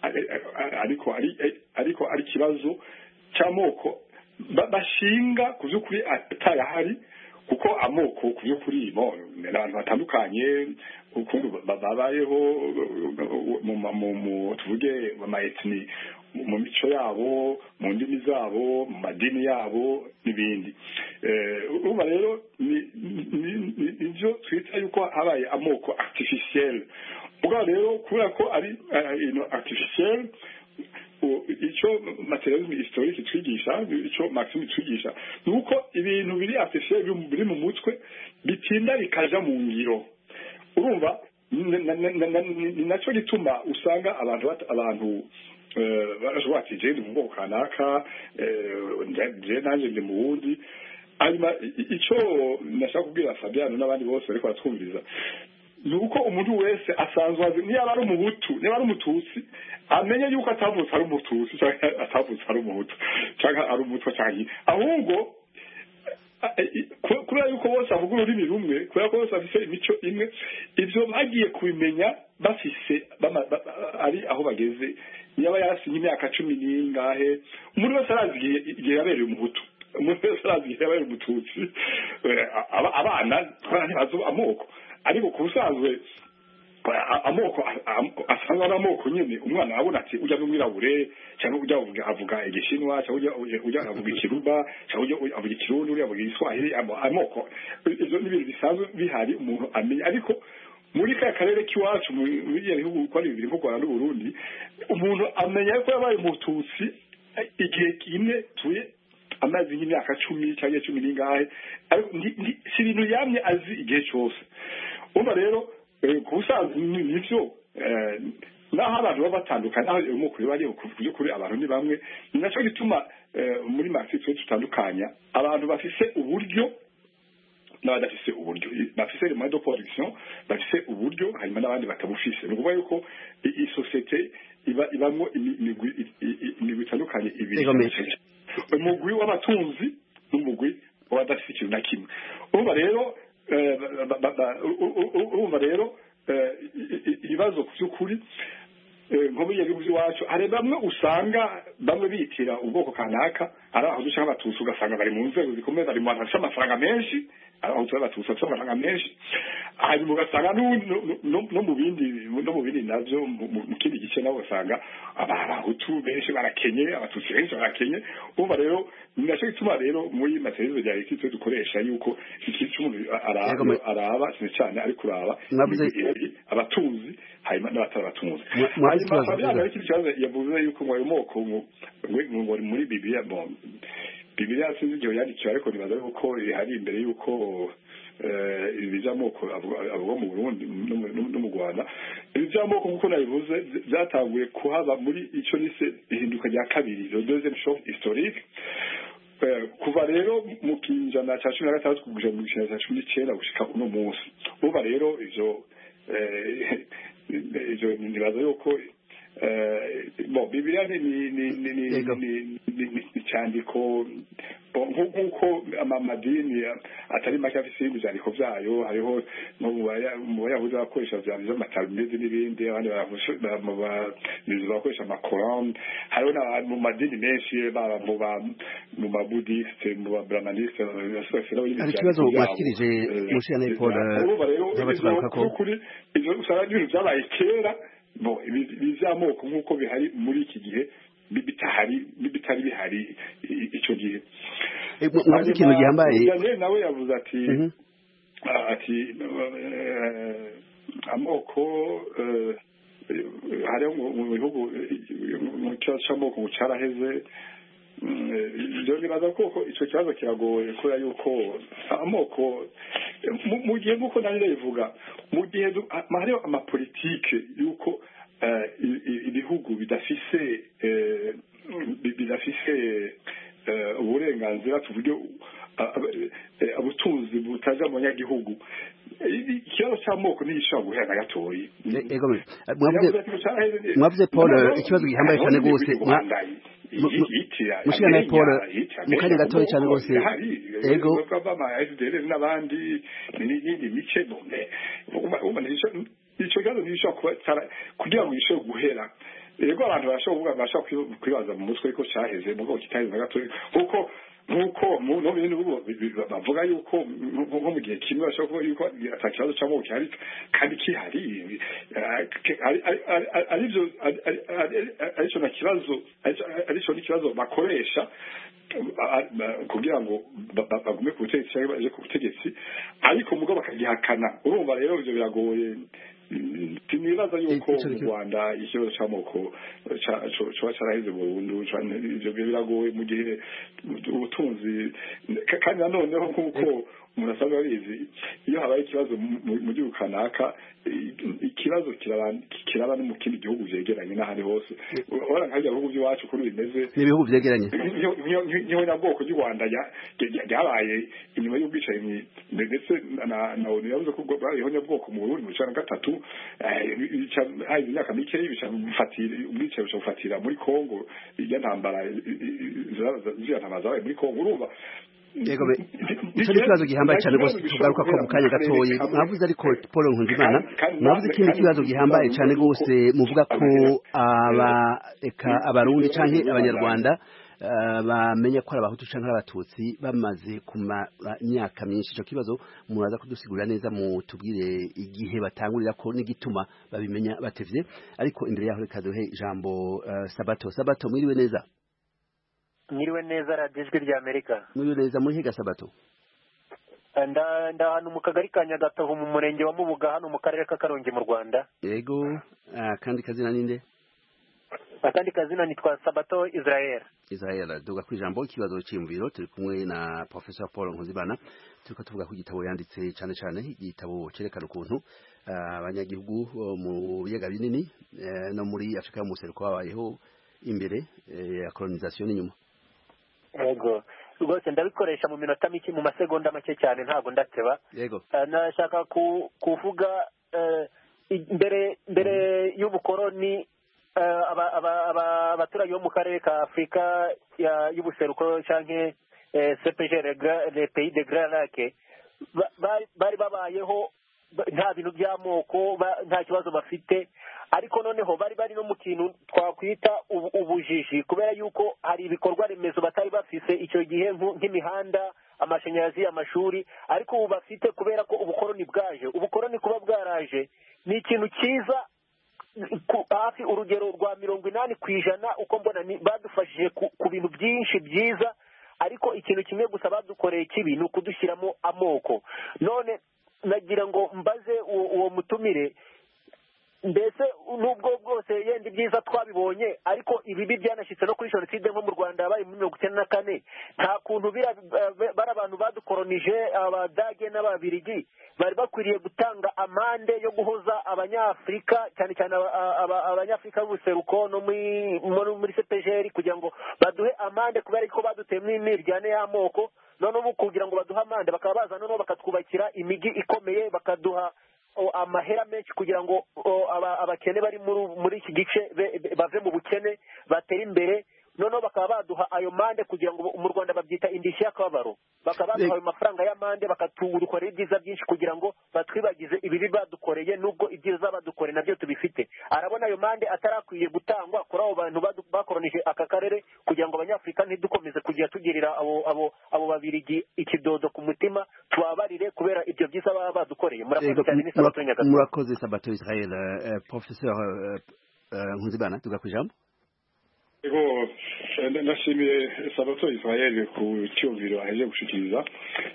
ariko ari ikibazo cy'amoko bashinga ku by'ukuri atayahari, kuko amoko ku by'ukuri abantu batandukanye ukuntu babayeho mu tuvuge mu maetni, mu mico yabo, mu ndimi zabo, mu madini yabo n'ibindi. urumva rero nivyo twita yuko habaye amoko artificiel. ubwo rero kubera ko ari artificiel, icyo materialisme historique twigisha, icyo Maxime twigisha, nuko ibintu biri artificiel biri mu mutwe bitinda bikaja mu ngiro. urumva ni nacyo gituma usanga abantu barashobora ati je ndi mu bwoko kanaka, je nanje ndi mu wundi. hanyuma icyo nashaka kubwira Fabiano n'abandi bose bariko batwumviriza nuko umuntu wese asanzwe azi, niba ari umuhutu, niba ari umututsi, amenye yuko atavutse ari umututsi cyangwa atavutse ari umuhutu cyangwa ari umutwa cyangwa ahubwo kubera yuko bose bavuga ururimi rumwe, kubera ko bose bafise imico imwe, ivyo bagiye kubimenya bafise ari aho bageze. niba yarasinye imyaka 10 n'ingahe, umuntu wese arazi igihe yabereye umuhutu, umuntu wese arazi igihe yabereye umututsi. abana ntibazi amoko, ariko ku busanzwe amoko asanzwe ari amoko nyine. umwana abona ati ujya n'umwirabure, cyangwa ujya avuga igishinwa, cyangwa ujya avuga ikiruba, cyangwa ujya avuga ikirundi, ujya avuga igiswahili. amoko izo n'ibintu bisanzwe bihari umuntu amenya. ariko muri ka karere k'iwacu muri iyo bihugu ko ari bibiri nko Rwanda n'Uburundi, umuntu amenya ko yabaye umututsi igihe kimwe tuye amazi y'imyaka 10 cyangwa 10 n'ingahe, ariko si ibintu yamye azi igihe cyose. umva rero ku busanzwe nivyo naho abantu baba batandukanye, aho umukuru bari kuri abantu ni bamwe. ni nacyo gituma muri marxisme tutandukanya abantu bafise uburyo n'abadafise uburyo bafise les moyens de production bafise uburyo hanyuma n'abandi batabufise ni ukuvuga yuko iyi societe ibamwo imigwi itandukanye ibiri umugwi w'abatunzi n'umugwi w'abadafise ikintu na kimwe urumva rero ibibazo by'ukuri nko muri ibihugu by'iwacu hari bamwe usanga bamwe bitira ubwoko kanaka ari aho dushaka abatutsi ugasanga bari mu nzego zikomeye bari mu bantu bafite amafaranga menshi aho tuba abatutsi bafite amafaranga menshi hanyuma ugasanga no mu bindi navyo mu kindi gice nabo usanga abahutu benshi barakenye abatutsi benshi barakenye umva rero ninaco gituma rero muri materizo rya ekitwe dukoresha yuko ikintu cy'umuntu araba cyane ari kuraba abatunzi hanyuma n'abatari abatunzi hanyuma ikindi kibazo yavuze yuko mu moko ngo muri Bibiliya sinzi igihe yandikiwe ariko nibaza yuko hari imbere yuko ibi by'amoko avuga mu Burundi no mu Rwanda ibi by'amoko nk'uko nabivuze byatanguye kuhaba muri icyo nise ihinduka rya kabiri le deuxième choc historique kuva rero mu kinjana cya 16 kugeza mu kinjana cya 19 gushika uno munsi uba rero ivyo nibaza yuko Bibiliya ni icyandiko nk'uko amadini atari make afise ibyandiko byayo hariho mu Bayahudi bakoresha vy'amatalmud n'ibindi abandi bakoresha amakoran hariho mu madini menshi baba mu mabudiste mu babrahmaniste hari ikibazo mwakirije mushana Paul y'abaturuka ko ivyo usanga ibintu byabaye kera bizamoko nk'uko bihari muri iki gihe bitari bihari icyo gihe mwavuze ikintu gihambaye nawe yavuze ati amoko hariho mu bihugu mu kibazo cy'amoko mu caraheze ibyo bibaza ko icyo kibazo kiragoye kubera yuko amoko mu gihe nk'uko nanjye bivuga mu gihe hariho amapolitike yuko ibihugu bidafise uburenganzira tuvuge ubutunzi butaja mu banyagihugu ikibazo cy'amoko ntiyishobora guhera na gatoyi mwavuze Paul ikibazo gihambaye cyane rwose mushikana Paul mukanya gatoyi cyane rwose ego n'abandi n'indi mice icyo kibazo ntishobora kugira ngo gishobore guhera rego abantu bashobora kwibaza mu mutwe ko cyaheze mu bwoko kitaheze na gatoyi kuko nk'uko no mu bindi bihugu bavuga yuko nko mu gihe kimwe bashobora kuvuga yuko ata kibazo cy'amoko gihari kandi kihari aricyo n'ikibazo bakoresha kugira ngo bagume ku butegetsi cyangwa baje ku butegetsi ariko mugabo bakagihakana urumva rero ibyo biragoye tinibaza yuko mu Rwanda ikibazo cy'amoko coba caraheze burundu ivyo biragoye mu gihe ubutunzi kandi nanoneho nk'uko umuntu asanzwe abizi iyo habaye ikibazo mu gihugu kanaka ikibazo kiraba no mu kindi gihugu vyegeranye n'ahandi hose urabona nk'ibyo bihugu by'iwacu kuri bimeze n'ibihugu vyegeranye nk'ihonyabwoko ry'u Rwanda ryabaye inyuma y'ubwicanyi ndetse na ONU yavuze ko ihonyabwoko mu Burundi mu cana gatatu haje imyaka mikeyi ubwicanyi bufatira muri Kongo irya ntambara zabaye muri Kongo urumva Ego icyo kibazo gihambaye cyane rwose tugaruka ko mu kanya gatoyi mwavuze ariko Paul Nkundimana mwavuze ikindi kibazo gihambaye cyane rwose muvuga ko abarundi canke abanyarwanda bamenya ko abahutu canke abatutsi bamaze kumara imyaka myinshi icyo kibazo muraza kudusigurira neza mu tubwire igihe batangurira ko n'igituma babimenya batevye ariko imbere yaho reka duhe ijambo Sabato mwiriwe neza Mwiriwe neza radiyo ijwi rya Amerika. Mwiriwe neza muri higa Sabato. Hano mu kagari ka Nyagatovu mu murenge wa Mubuga hano mu karere ka Karongi mu Rwanda. Yego kandi kazina ninde? Akandi kazina nitwa Sabato Israel. Duga kwijambo ikibazo cy'imviro turi kumwe na Professor Paul Nkuzibana turiko tuvuga ku gitabo yanditse cyane igitabo cerekana ukuntu abanyagihugu mu biyaga binini no muri Afrika yo mu seruko babayeho imbere ya colonisation n'inyuma. yego rwose ndabikoresha mu minota mike mu masegonda make cyane ntabwo ndateba yego nashaka kuvuga mbere y'ubukoroni abaturage bo mu karere ka Afurika y'ubuseruko canke CPG le pays de Grand Lac bari babayeho nta bintu by'amoko nta kibazo bafite ariko noneho bari no mu kintu twakwita ubujiji kubera yuko hari ibikorwa remezo batari bafise icyo gihe nk'imihanda amashanyarazi amashuri ariko ubu bafite kubera ko ubukoroni bwaje ubukoroni kuba bwaraje ni ikintu cyiza hafi urugero rwa 80% uko mbona badufashije ku bintu byinshi byiza ariko ikintu kimwe gusa badukoreye kibi ni ukudushyiramo amoko none nagira ngo mbaze uwo mutumire mbese nubwo bwose yenda ibyiza twabibonye ariko ibibi byanashyitse no kuri jenoside nko mu Rwanda yabaye muri 1994 nta kuntu bari abantu badukoronije abadage n'ababirigi bari bakwiriye gutanga amande yo guhoza abanyafurika cyane cyane abanyafurika b'ubuseruko no muri CPGR kugira ngo baduhe amande kubera ko baduteyemo imiryane y'amoko noneho kugira ngo baduhe amande bakaba baza noneho bakatwubakira imigi ikomeye bakaduha amahera menshi kugira ngo abakene bari muri iki gice bave mu bukene batere imbere noneho bakaba baduha ayo mande kugira ngo mu Rwanda babyita indishyi y'akababaro bakaba baduha ayo mafaranga y'amande bakatudukorera ibyiza byinshi kugira ngo batwibagize ibibi badukoreye nubwo ibyiza badukoreye nabyo tubifite arabona ayo mande atarakwiye gutangwa kuri abo bantu bakoronije aka karere kugira ngo abanyafurika ntidukomeze kujya tugirira abo babirigi ikidodo ku mutima tubabarire kubera ibyo byiza baba badukoreye murakoze cyane n'Isabato Nyagasani murakoze Sabato Israel Professeur Nkunzimana tugakwijambo ego ndashimiye Sabato Israel ku cyumviro aheje gushikiriza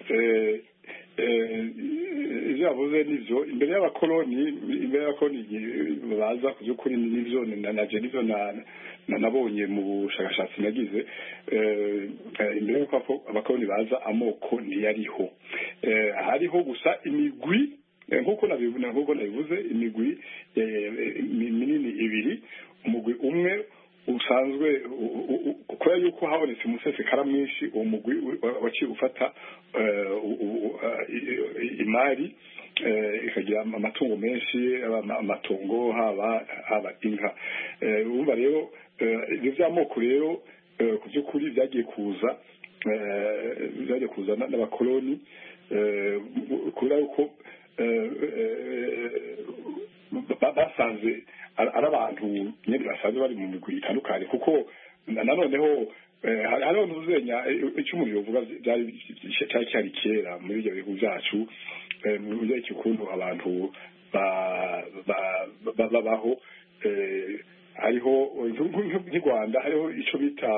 ivyo yavuze nivyo imbere y'abakoloni baza kuzukuri nivyo naje nivyo nabonye mu bushakashatsi nagize imbere y'uko abakoloni baza amoko ntiyariho hariho gusa imigwi nkuko nabivuze imigwi minini ibiri umugwi umwe usanzwe kubera yuko habonetse umusesekara mwinshi uwo mugwi waciye ufata imari ikagira amatungo menshi amatongo haba inka urumva rero ibyo by'amoko rero ku by'ukuri byagiye kuza n'abakoloni kubera yuko basanze ari abantu nyine basanzwe bari mu migwi itandukanye kuko nanoneho hariho ntuzenya icyo umuntu yovuga cyari cyari kera muri ibyo bihugu byacu mu buryo cy'ukuntu abantu babaho hariho nk'u Rwanda hariho icyo bita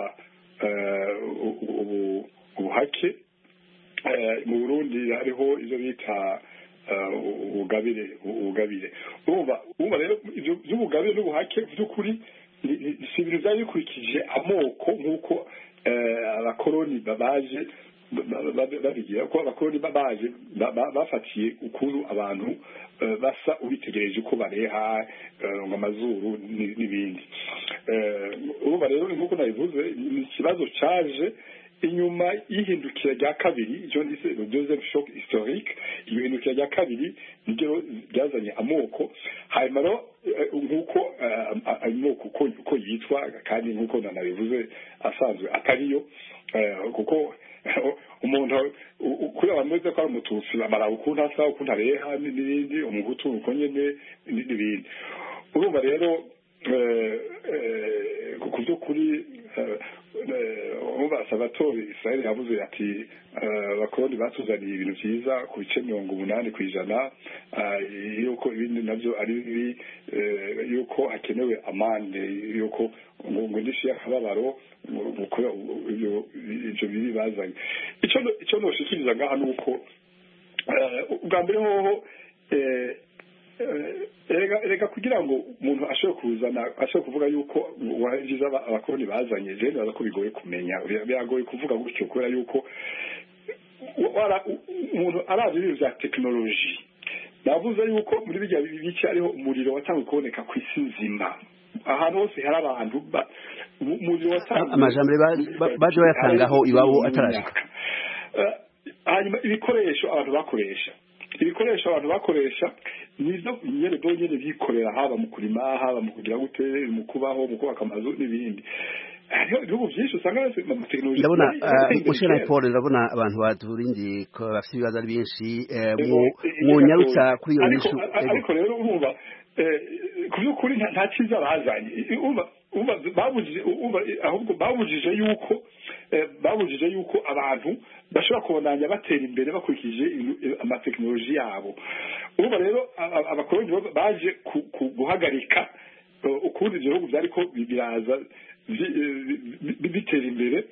ubuhake mu Burundi hariho ibyo bita ubugabire urumva rero ibyo by'ubugabire n'ubuhake by'ukuri si ibintu byari bikurikije amoko nk'uko abakoloni baje babigira ko abakoloni baje bafatiye ukuntu abantu basa ubitegereje uko bareha ngo amazuru n'ibindi urumva rero nk'uko nabivuze ni ikibazo cyaje inyuma y'ihindukira rya kabiri icyo ndise le deuxième choc historique iyo hindukira rya kabiri niryo ryazanye amoko hanyuma rero nk'uko amoko uko yitwa kandi nk'uko nanabivuze asanzwe atariyo kuko umuntu kuri abantu bose ko ari umututsi bamara ukuntu asa ukuntu areha n'ibindi umuhutu uko nyene n'ibindi urumva rero ku by'ukuri Sabato Israel yavuze ati abakoloni batuzaniye ibintu byiza ku bice 80% yuko ibindi nabyo ari bibi yuko hakenewe amande yuko ngo ndishi y'akababaro ibyo bibi bazanye icyo noshikiriza ngaha nuko ubwa mbere hoho erega kugira ngo umuntu ashobore kuzana ashobore kuvuga yuko wagize abakoloni bazanye je ndaza ko bigoye kumenya biragoye kuvuga gutyo kubera yuko umuntu arazi ibintu bya tekinoloji navuze yuko muri bijya bice ariho umuriro watangiye kuboneka ku isi nzima ahantu hose hari abantu amajambo baje bayatangaho iwabo atarashika. Hanyuma ibikoresho abantu bakoresha nizo nyene donyene bikorera, haba mu kurima, haba mu kugira gute, mu kubaho, mu kubaka amazu n'ibindi. Ibihugu byinshi usanga amatekinoloji. Ndabona mushira Paul, ndabona abantu baturindi ko bafite ibibazo ari byinshi mu nyarutsa kuri iyo nishu. Ariko rero urumva kubyukuri nta cyiza bazanye. Babujije yuko abantu bashobora kubonanya batera imbere bakurikije amatekinoloji yabo. Urumva rero abakoloni baje guhagarika ukundi ibyo bihugu byariko biraza bitera imbere.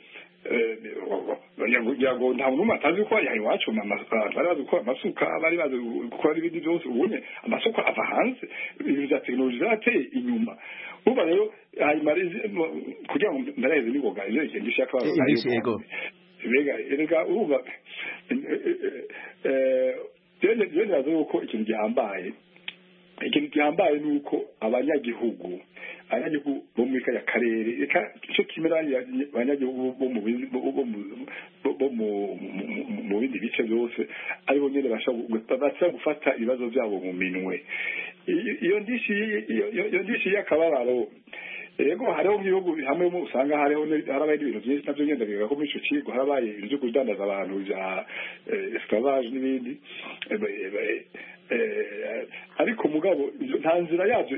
Ngo nta muntu atazi ko yaha iwacu bari bazi gukora amasuka, bari bazi gukora ibindi byose. Ubunye amasuka ava hanze, ibintu bya tekinoloji zarateye inyuma. Urumva rero kugira ngo ndareze n'ingoga ivyo ikintu gishaka erega urumva niraza yuko ikintu gihambaye ni uko abanyagihugu bo muri kaya karere icyo kimera abanyagihugu bo mu bindi bice byose aribo nyine bashobora gufata ibibazo byabo mu minwe. Iyo ndishi y'akababaro yego hariho nk'ibihugu hamwe usanga harabaye ibintu byinshi nabyo ngenda bivuga ko muri icyo kigo harabaye ibintu byo kudandaza abantu bya esclavage n'ibindi, ariko mugabo nta nzira yabyo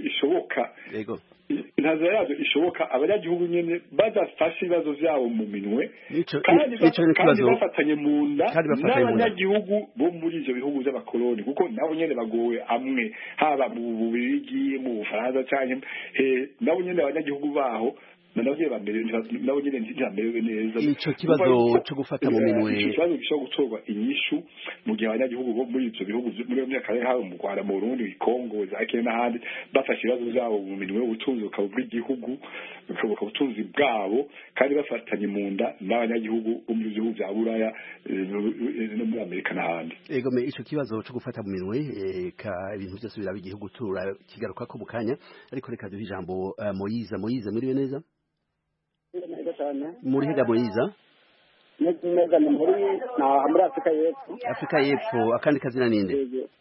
ishoboka abanyagihugu nyine badafashe ibibazo byabo mu minwe kandi bafatanye mu nda n'abanyagihugu bo muri ibyo bihugu by'abakoloni, kuko nabo nyine bagowe amwe, haba mu Bubiligi, mu Bufaransa cyane nabo nyine abanyagihugu baho nabo nyine ntibamerewe neza. Ico kibazo cyo gufata mu minwe ikibazo gishobora gutorwa inyishu mu gihe abanyagihugu bo muri ibyo bihugu muri myaka haba mu Rwanda, mu Burundi, Kongo, za Kenya n'ahandi bafashe ibibazo byabo mu minwe, ubutunzi bukaba bw'igihugu, bukabuka ubutunzi bwabo, kandi bafatanye mu nda n'abanyagihugu bo mu bihugu bya Buraya no muri Amerika n'ahandi. Ego me ico kibazo cyo gufata mu minwe ibintu byose biraba igihugu kigaruka ko mukanya, ariko reka duhe ijambo Moyiza muriwe neza? Muri hega Moyiza? Neza muri Afrika y'Epfo. Akandi kazina ninde?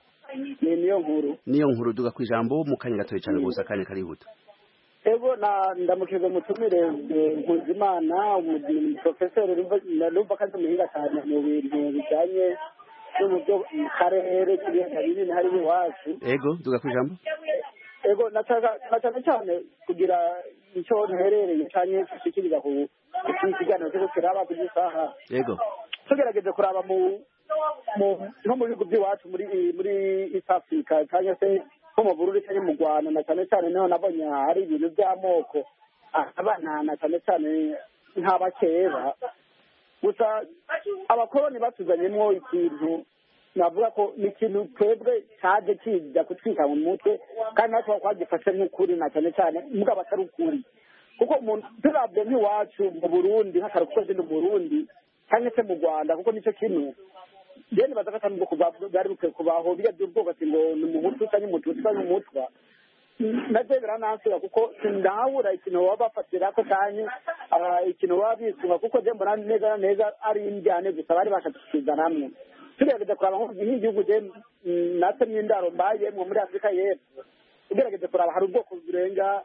Niyo nkuru duga ku ijambo mu kanya gatoye cyane gusa kanya karihuta. Ego ndamukije mutumire Nkuzimana, professor numva kazi muhinga cyane mu bintu bijanye n'uburyo karere kiri hari iwacu. Ego duga ku ijambo. Ego nataka cyane kugira icyo nherereye cyane kishikiriza ku kiganiro cyo kiraba ku gisaha. Ego tugerageze kuraba no mu bihugu by'iwacu muri East Africa cyangwa se nko mu Burundi cyangwa mu Rwanda, na cyane niho nabonye hari ibintu by'amoko abana na cyane nk'abakeba. Gusa abakoloni batuzanyemo ikintu navuga ko ni ikintu twebwe cyaje kijya kutwika mu mutwe, kandi natwe twagifashe nk'ukuri na cyane mugabo atari ukuri, kuko turabye nk'iwacu mu Burundi nk'akarukoze mu Burundi cyangwa se mu Rwanda, kuko nicyo kintu deni bazakata mu bwari bukwiye kubaho bijya by'ubwoko ati ngo ni umuhutu cyangwa umututsi cyangwa umutwa. Nabyo biranansura kuko sindabura ikintu baba bafatira ko cyane ikintu baba bisunga, kuko je mbona neza ari injyane gusa bari bashakishiriza namwe. Tugerageza kuraba nk'igihugu natwe n'indaro mbayemwo muri Afrika y'Epfo, tugerageza kuraba hari ubwoko burenga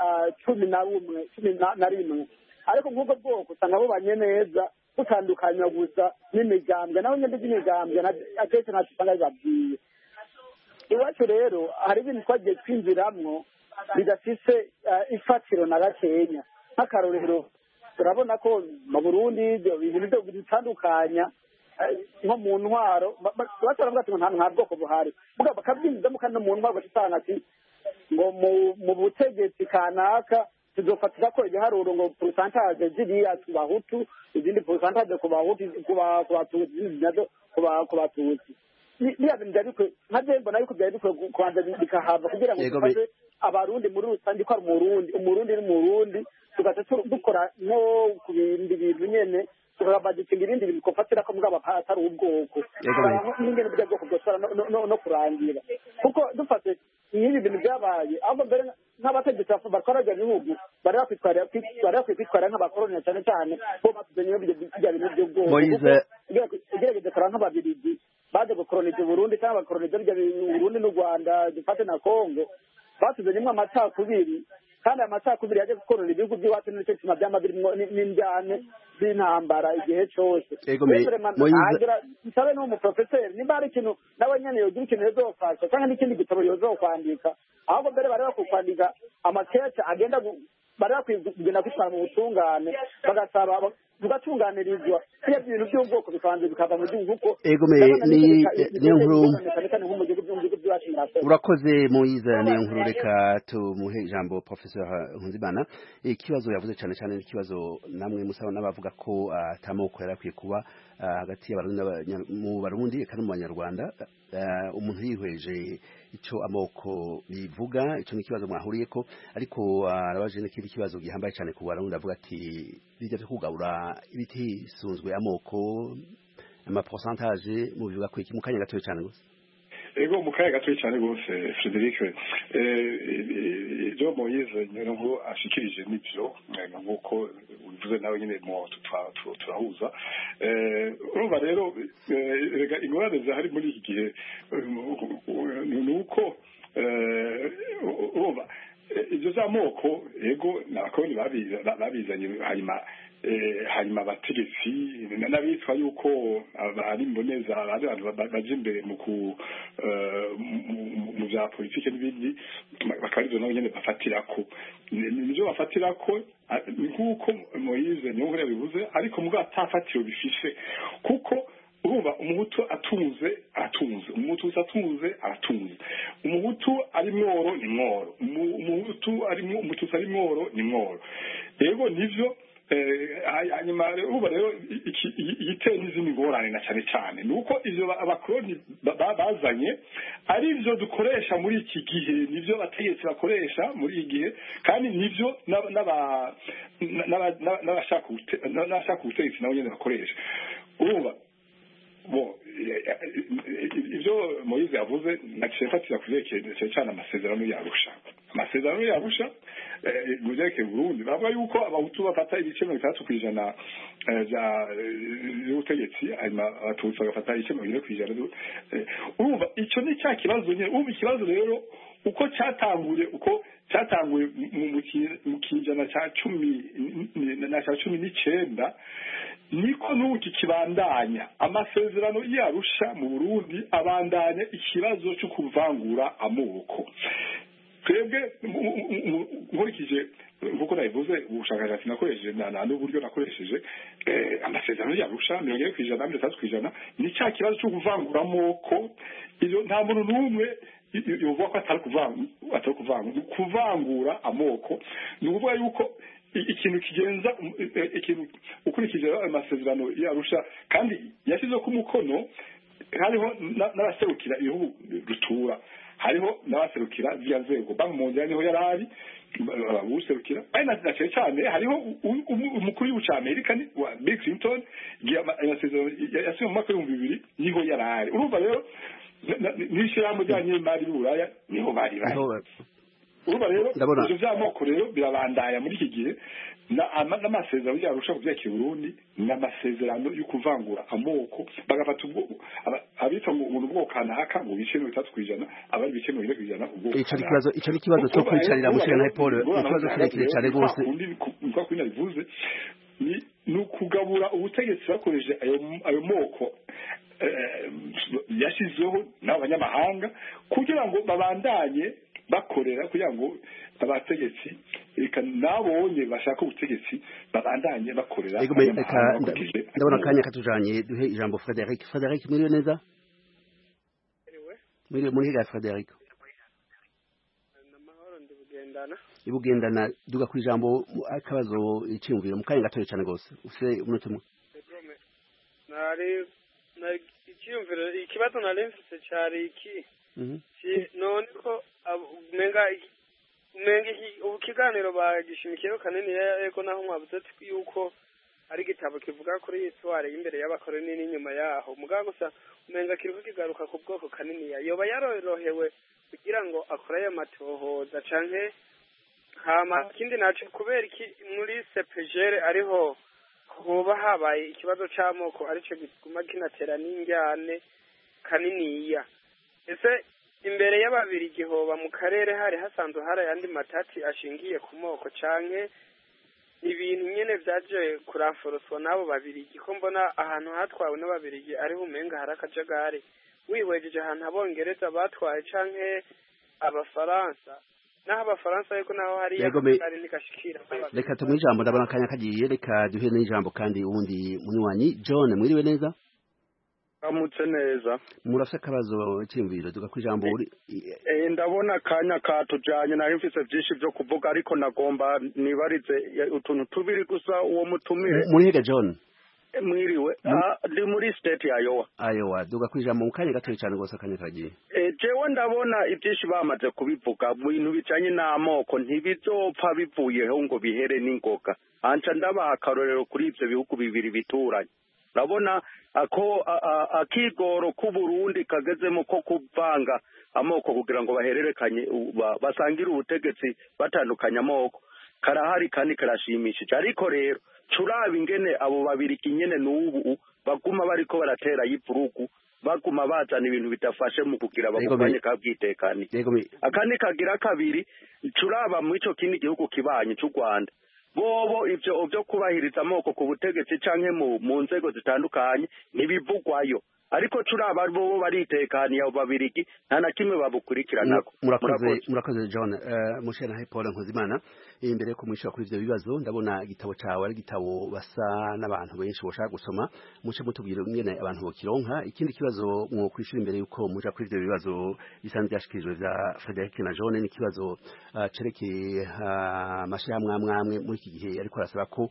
11, ariko nk'ubwo bwoko usanga bubanye neza butandukanywa gusa n'imigambwe, naho nyine by'imigambwe akenshi ntacyo usanga bibabwiye. Iwacu rero hari ibintu twagiye twinjiramwo bidafise ifatiro na gakenya. Nk'akarorero turabona ko mu Burundi ibintu bitandukanya nko mu ntwaro bataravuga ati nta bwoko buhari, mugabo bakabyinjizamo kandi no mu ntwaro basanga ati ngo mu butegetsi kanaka tuzofatira ko igiharuro ngo pourcentage ziriya ku Bahutu, izindi pourcentage ku Bahutu, ku Batutsi, nazo ku Batutsi. Niya bintu byariko nkaje mbona yuko byariko kwanza bikahava kugira ngo dufashe abarundi muri rusange ko ari umurundi n'umurundi, tugaca dukora nko ku bindi bintu nyene tukabagitinga ibindi bintu kofatira ko mugabo atari ubwoko n'ingene bw'ubwoko bwose no kurangira, kuko dufate nk'ibi bintu byabaye ahubwo mbere nk'abategetsi batwara ibyo bihugu bari bakwiye kwitwara nk'abakoroni cyane cyane bo batuzanye bijya bintu by'ubwoko ugerageje kureba nk'ababiligi baje gukoroniza Burundi cyangwa bakoroniza Burundi n'u Rwanda dufate na Congo batuzanyemo amacakubiri kandi amacakubiri yaje gukorona ibihugu by'iwacu n'icyo bituma byama birimo n'indyane z'intambara igihe cyose nsabe n'umuprofeseri nimba hari ikintu nawe nyene yogira ikintu yozofasha cyangwa n'ikindi gitabo yozokwandika ahubwo mbere bari bakukwandika amakece agenda bari bakwiye kugenda kwitwara mu butungane bagasaba tugatunganirizwa iyo ibintu by'ubwoko bikabanza bikava mu gihugu kuko niyo nkuru urakoze Moise niyo nkuru reka tumuhe ijambo Professor Nkunzimana ikibazo yavuze cyane cyane n'ikibazo namwe musaba n'abavuga ko atamoko yarakwiye kuba hagati mu Barundi kandi mu Banyarwanda umuntu yihweje icyo amoko bivuga icyo ni ikibazo mwahuriyeko ariko arabaje n'ikindi kibazo gihambaye cyane ku Barundi avuga ati bijya byo kugabura ibitisunzwe amoko ama pourcentage mu bivuga ko iki mu kanya gatoya cyane gusa ego mu kanya gatoya cyane gose Frederic ibyo Moise nyine ashikirije n'ibyo nk'uko uvuze nawe nyine mu turahuza urumva rero rega ingorane zahari muri iki gihe ni uko urumva ibyo z'amoko ego n'abakoroni babizanye hanyuma abategetsi n'abitwa yuko ari mboneza abantu baje imbere mu bya politike n'ibindi bakaba aribyo nabo nyine bafatirako nibyo bafatirako nk'uko Moise niyo nkuru yabivuze ariko mubwo atafatiro bifishe kuko urumva umuhutu atunze umuhutu atunze aratunze umuhutu ari mworo ni mworo umuhutu ari umututsi ari mworo ni mworo rero nivyo hanyuma ubu rero igiteye n'izindi ngorane na cyane cyane ni uko ivyo abakoroni bazanye ari byo dukoresha muri iki gihe nivyo abategetsi bakoresha muri iki gihe kandi nivyo n'abashaka ubutegetsi nabo nyene bakoresha urumva bo ivyo Moise yavuze naciye fatira kuvyerekeye cyane amasezerano yarusha muzeke Burundi bavuga yuko abahutu bafata ibice 30% y'ubutegetsi hanyuma abatutsi bagafata ibice 20% urumva icyo ni cya kibazo nyine ubu ikibazo rero uko cyatanguye mu kijana cya 10 na cya 19 niko n'ubu kibandanya amasezerano yarusha mu Burundi abandanya ikibazo cyo kuvangura amoko twebwe nkurikije nkuko nabivuze ubushakashatsi nakoresheje n'uburyo nakoresheje amasezerano yarusha 20% na 30% ni cya kibazo cyo kuvangura amoko iyo nta muntu n'umwe yovuga ko atari kuvangura amoko ni ukuvuga yuko ikintu kigenza ikintu ukurikije amasezerano yarusha kandi yashyize ku mukono hariho n'abaserukira ibihugu rutura hariho n'abaserukira vya nzego banki mondiale niho yarari userukira ari na cyane hariho umukuru w'igihugu cya Amerika ni wa Bill Clinton amasezerano yasinywe mu mwaka w'2000 niho yarari urumva rero n'ishyirahamwe ry'abanyemari b'Uburaya niho bari urumva rero ivyo vy'amoko rero birabandaya muri iki gihe n'amasezerano yarusha kuvyakira Burundi n'amasezerano yo kuvangura amoko bagafata abita ngo umuntu bwo kanaka ngo bice 3% abari bice 20% ubwo ico kibazo cyo kwicarira mushira na Paul ikibazo kirekire cyane gose nko kwina bivuze ni ukugabura ubutegetsi bakoresheje ayo moko yashizweho n'abanyamahanga kugira ngo babandanye bakorera kugira ngo abategetsi reka nabonye bashaka ubutegetsi babandanye bakorera ndabona kanya katujanye duhe ijambo Frederic mwiriwe neza mwiriwe muri ga Frederic namahoro ndibugendana ibugendana duga ku ijambo akabazo iciyumvira mu kanya gatoya cyane gose ufite umunota umwe nari icyumviro ikibazo nari mfite cyari iki none ko umenga ikiganiro bagishimikiyeho kanini yego naho mwabuze yuko ari igitabo kivuga kuri histoire y'imbere y'abakoroni n'inyuma yaho mugabo gusa umenga kiriko kigaruka ku bwoko kanini yoba yarorohewe kugira ngo akore ayo matohoza canke hama ikindi naco kubera iki muri sepejere ariho hoba habaye ikibazo c'amoko arico gituma kinatera n'injyane kaniniya. Ese imbere y'ababirigi hoba mu karere hari hasanzwe hari ayandi matati ashingiye ku moko canke ibintu nyene vyaje kuranforoswa n'abo babirigi ko mbona ahantu hatwawe n'ababirigi ariho umenga hari akajagari wihwejeje ahantu abongereza batwaye canke abafaransa naho abafaransa yuko naho hari akajagari ntigashikira. Reka tumuhe ijambo ndabona akanya kagiye, reka duhe n'ijambo kandi uwundi munywanyi. John, mwiriwe neza? Amutse neza. Murafite akabazo cy'imviro tuga kwijambo uri ndabona akanya katujanye nari mfise byinshi byo kuvuga ariko nagomba nibarize utuntu tubiri gusa uwo mutumire. Murihe John? Mwiriwe ndi muri state ya Iowa duga kwijambo mu kanya gatoya cyane gose akanya kagiye. Jewe ndabona ibyinshi bamaze kubivuga mu bintu bijanye n'amoko ntibizopfa bivuyeho ngo bihere n'ingoga. Anca ndabaha akarorero kuri ivyo bihugu bibiri bituranye. Urabona ako akigoro ku Burundi kagezemo ko kuvanga amoko kugira ngo bahererekanye basangire ubutegetsi batandukanya amoko karahari kandi karashimishije. Ariko rero curaba ingene abo babiri kinyene n'ubu baguma bariko baratera yivurugu baguma bazana ibintu bitafashe mu kugira bagumanye kabwitekani. Akandi kagira kabiri curaba mu ico kindi gihugu kibanye cy'u Rwanda bobo ivyo byo kubahiriza amoko ku butegetsi canke mu nzego zitandukanye ntibivugwayo, ariko curaba bobo baritekaniye abo babirigi nta na kimwe babukurikiranako. Murakoze John. Mushena Paul Nkuzimana, imbere ko mwishura kuri ivyo bibazo ndabona igitabo cawe ari igitabo basa n'abantu benshi boshaka gusoma, muce mutubwira ingene abantu bokironka. Ikindi kibazo mwo kwishura imbere yuko muja kuri ivyo bibazo bisanzwe byashikirijwe vya Frederic na John, ni kibazo cerekeye amashirahamwe amwe muri iki gihe ariko arasaba ko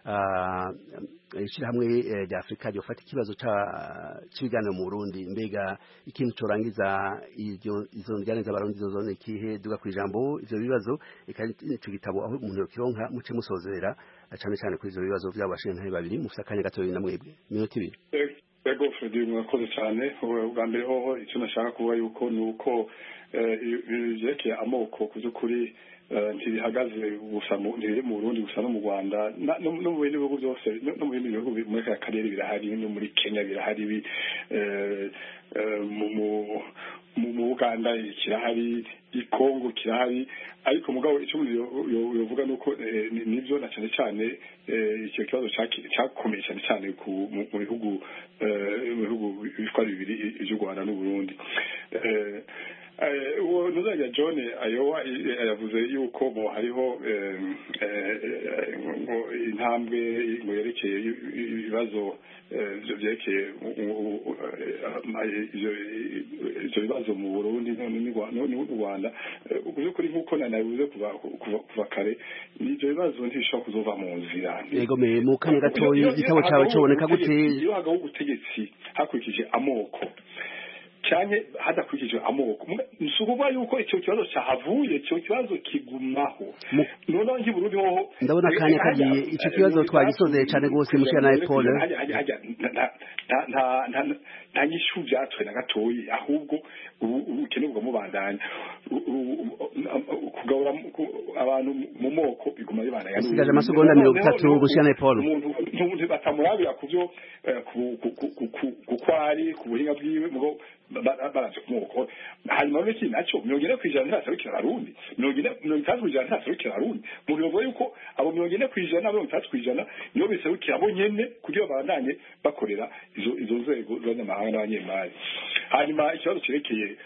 ishirahamwe rya Afrika ryofata ikibazo cy'ibiganiro mu Burundi. Mbega ikintu corangiza izo njyane z'abarundi zozone ikihe? Duga kwijambo ivyo bibazo ico gitabo aho umuntu yokironka muce musozera cyane cyane kuri ivyo bibazo by'abashinga babiri mufite akanya gatoya na mwebwe minota ibiri. Ego Freddy, mwakoze cyane. Ubwa mbere hoho icyo nashaka kuvuga yuko nuko ibyerekeye amoko kuzukuri ntibihagaze gusa ntibiri mu Burundi gusa no mu Rwanda no mu bindi bihugu byose, no mu bindi bihugu muri aka karere birahari, no muri Kenya birahari, mu Uganda kirahari, i Congo kirahari. Ariko mugabo icyo yovuga nuko nivyo na cyane cyane icyo kibazo cyakomeye cyane cyane mu bihugu bitwara bibiri by'u Rwanda n'u Burundi. Uwo nuzajya John Iowa yavuze yuko mo hariho intambwe ngo yerekeye ibibazo byerekeye ibyo bibazo mu Burundi n'u Rwanda. Kuri nk'uko nabivuze kuva kare ibyo bibazo ntibishobora kuzova mu nzira. Yego mu kanya gatoya igitabo cyawe cyoboneka gute? Iyo hagaho ubutegetsi hakurikije amoko cyane hadakurikije amoko, nsukuba yuko icyo kibazo cyahavuye, icyo kibazo kigumaho. Noneho ngi Burundi ho ndabona kanya kagiye icyo kibazo twagisozeye cyane gose mushana na Paul nta nyishu byatwe na gatoyi, ahubwo ubukene bwo mubandanya kugabura abantu mu moko biguma bibandanya. Sigaje amasegonda 30 mushana na Paul. Umuntu batamurabira kuvyo kukwari ku buhinga bwiwe mugo baraje kumoko. Hanyuma biki naco 40% ntasarukira Abarundi, 30% ntasarukira Abarundi. Mu bivuga yuko abo 40% n'abo 30% niyo bisarukira abo nyene kugira bandanye bakorera izo nzego z'abanyamahanga n'abanyemari. Hanyuma ikibazo kirekeye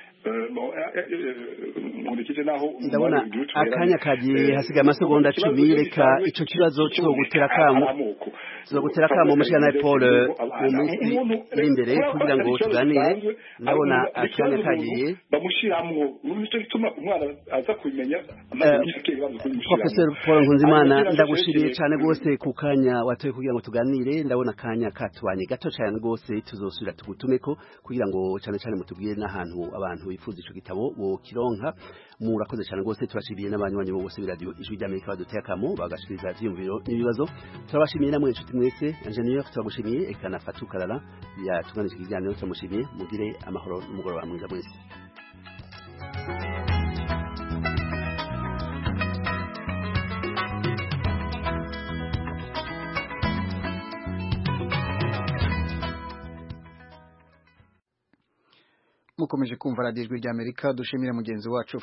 ndabona akanya kagiye hasigaye amasegonda 10. Reka ico kibazo cyo gutera kamo mushana na Paul imbere kugira ngo tuganire. Ndabona akanya kagiye bamushiramwo n'icyo gituma umwana aza kubimenya. Professor Paul Nkuzimana, ndagushimiye cyane gose ku kanya watoye kugira ngo tuganire. Ndabona akanya katubanye gato cyane gose, tuzosubira tugutumeko kugira ngo cyane cyane mutubwire n'ahantu abantu bifuza ico gitabo bo kironka. Murakoze cyane gose, turashimiye n'abanywanyi bose b'iradio Ijwi ry'Amerika baduteye akamo bagashikiriza ivyumviro n'ibibazo. Turabashimiye namwe inshuti mwese, engineer turagushimiye, ekana Fatu Kalala yatuganije ikiganiro, turamushimiye. Mugire amahoro n'umugoroba mwiza mwese. mukomeje kumva radiyo ijwi ry'Amerika dushimire mugenzi wacu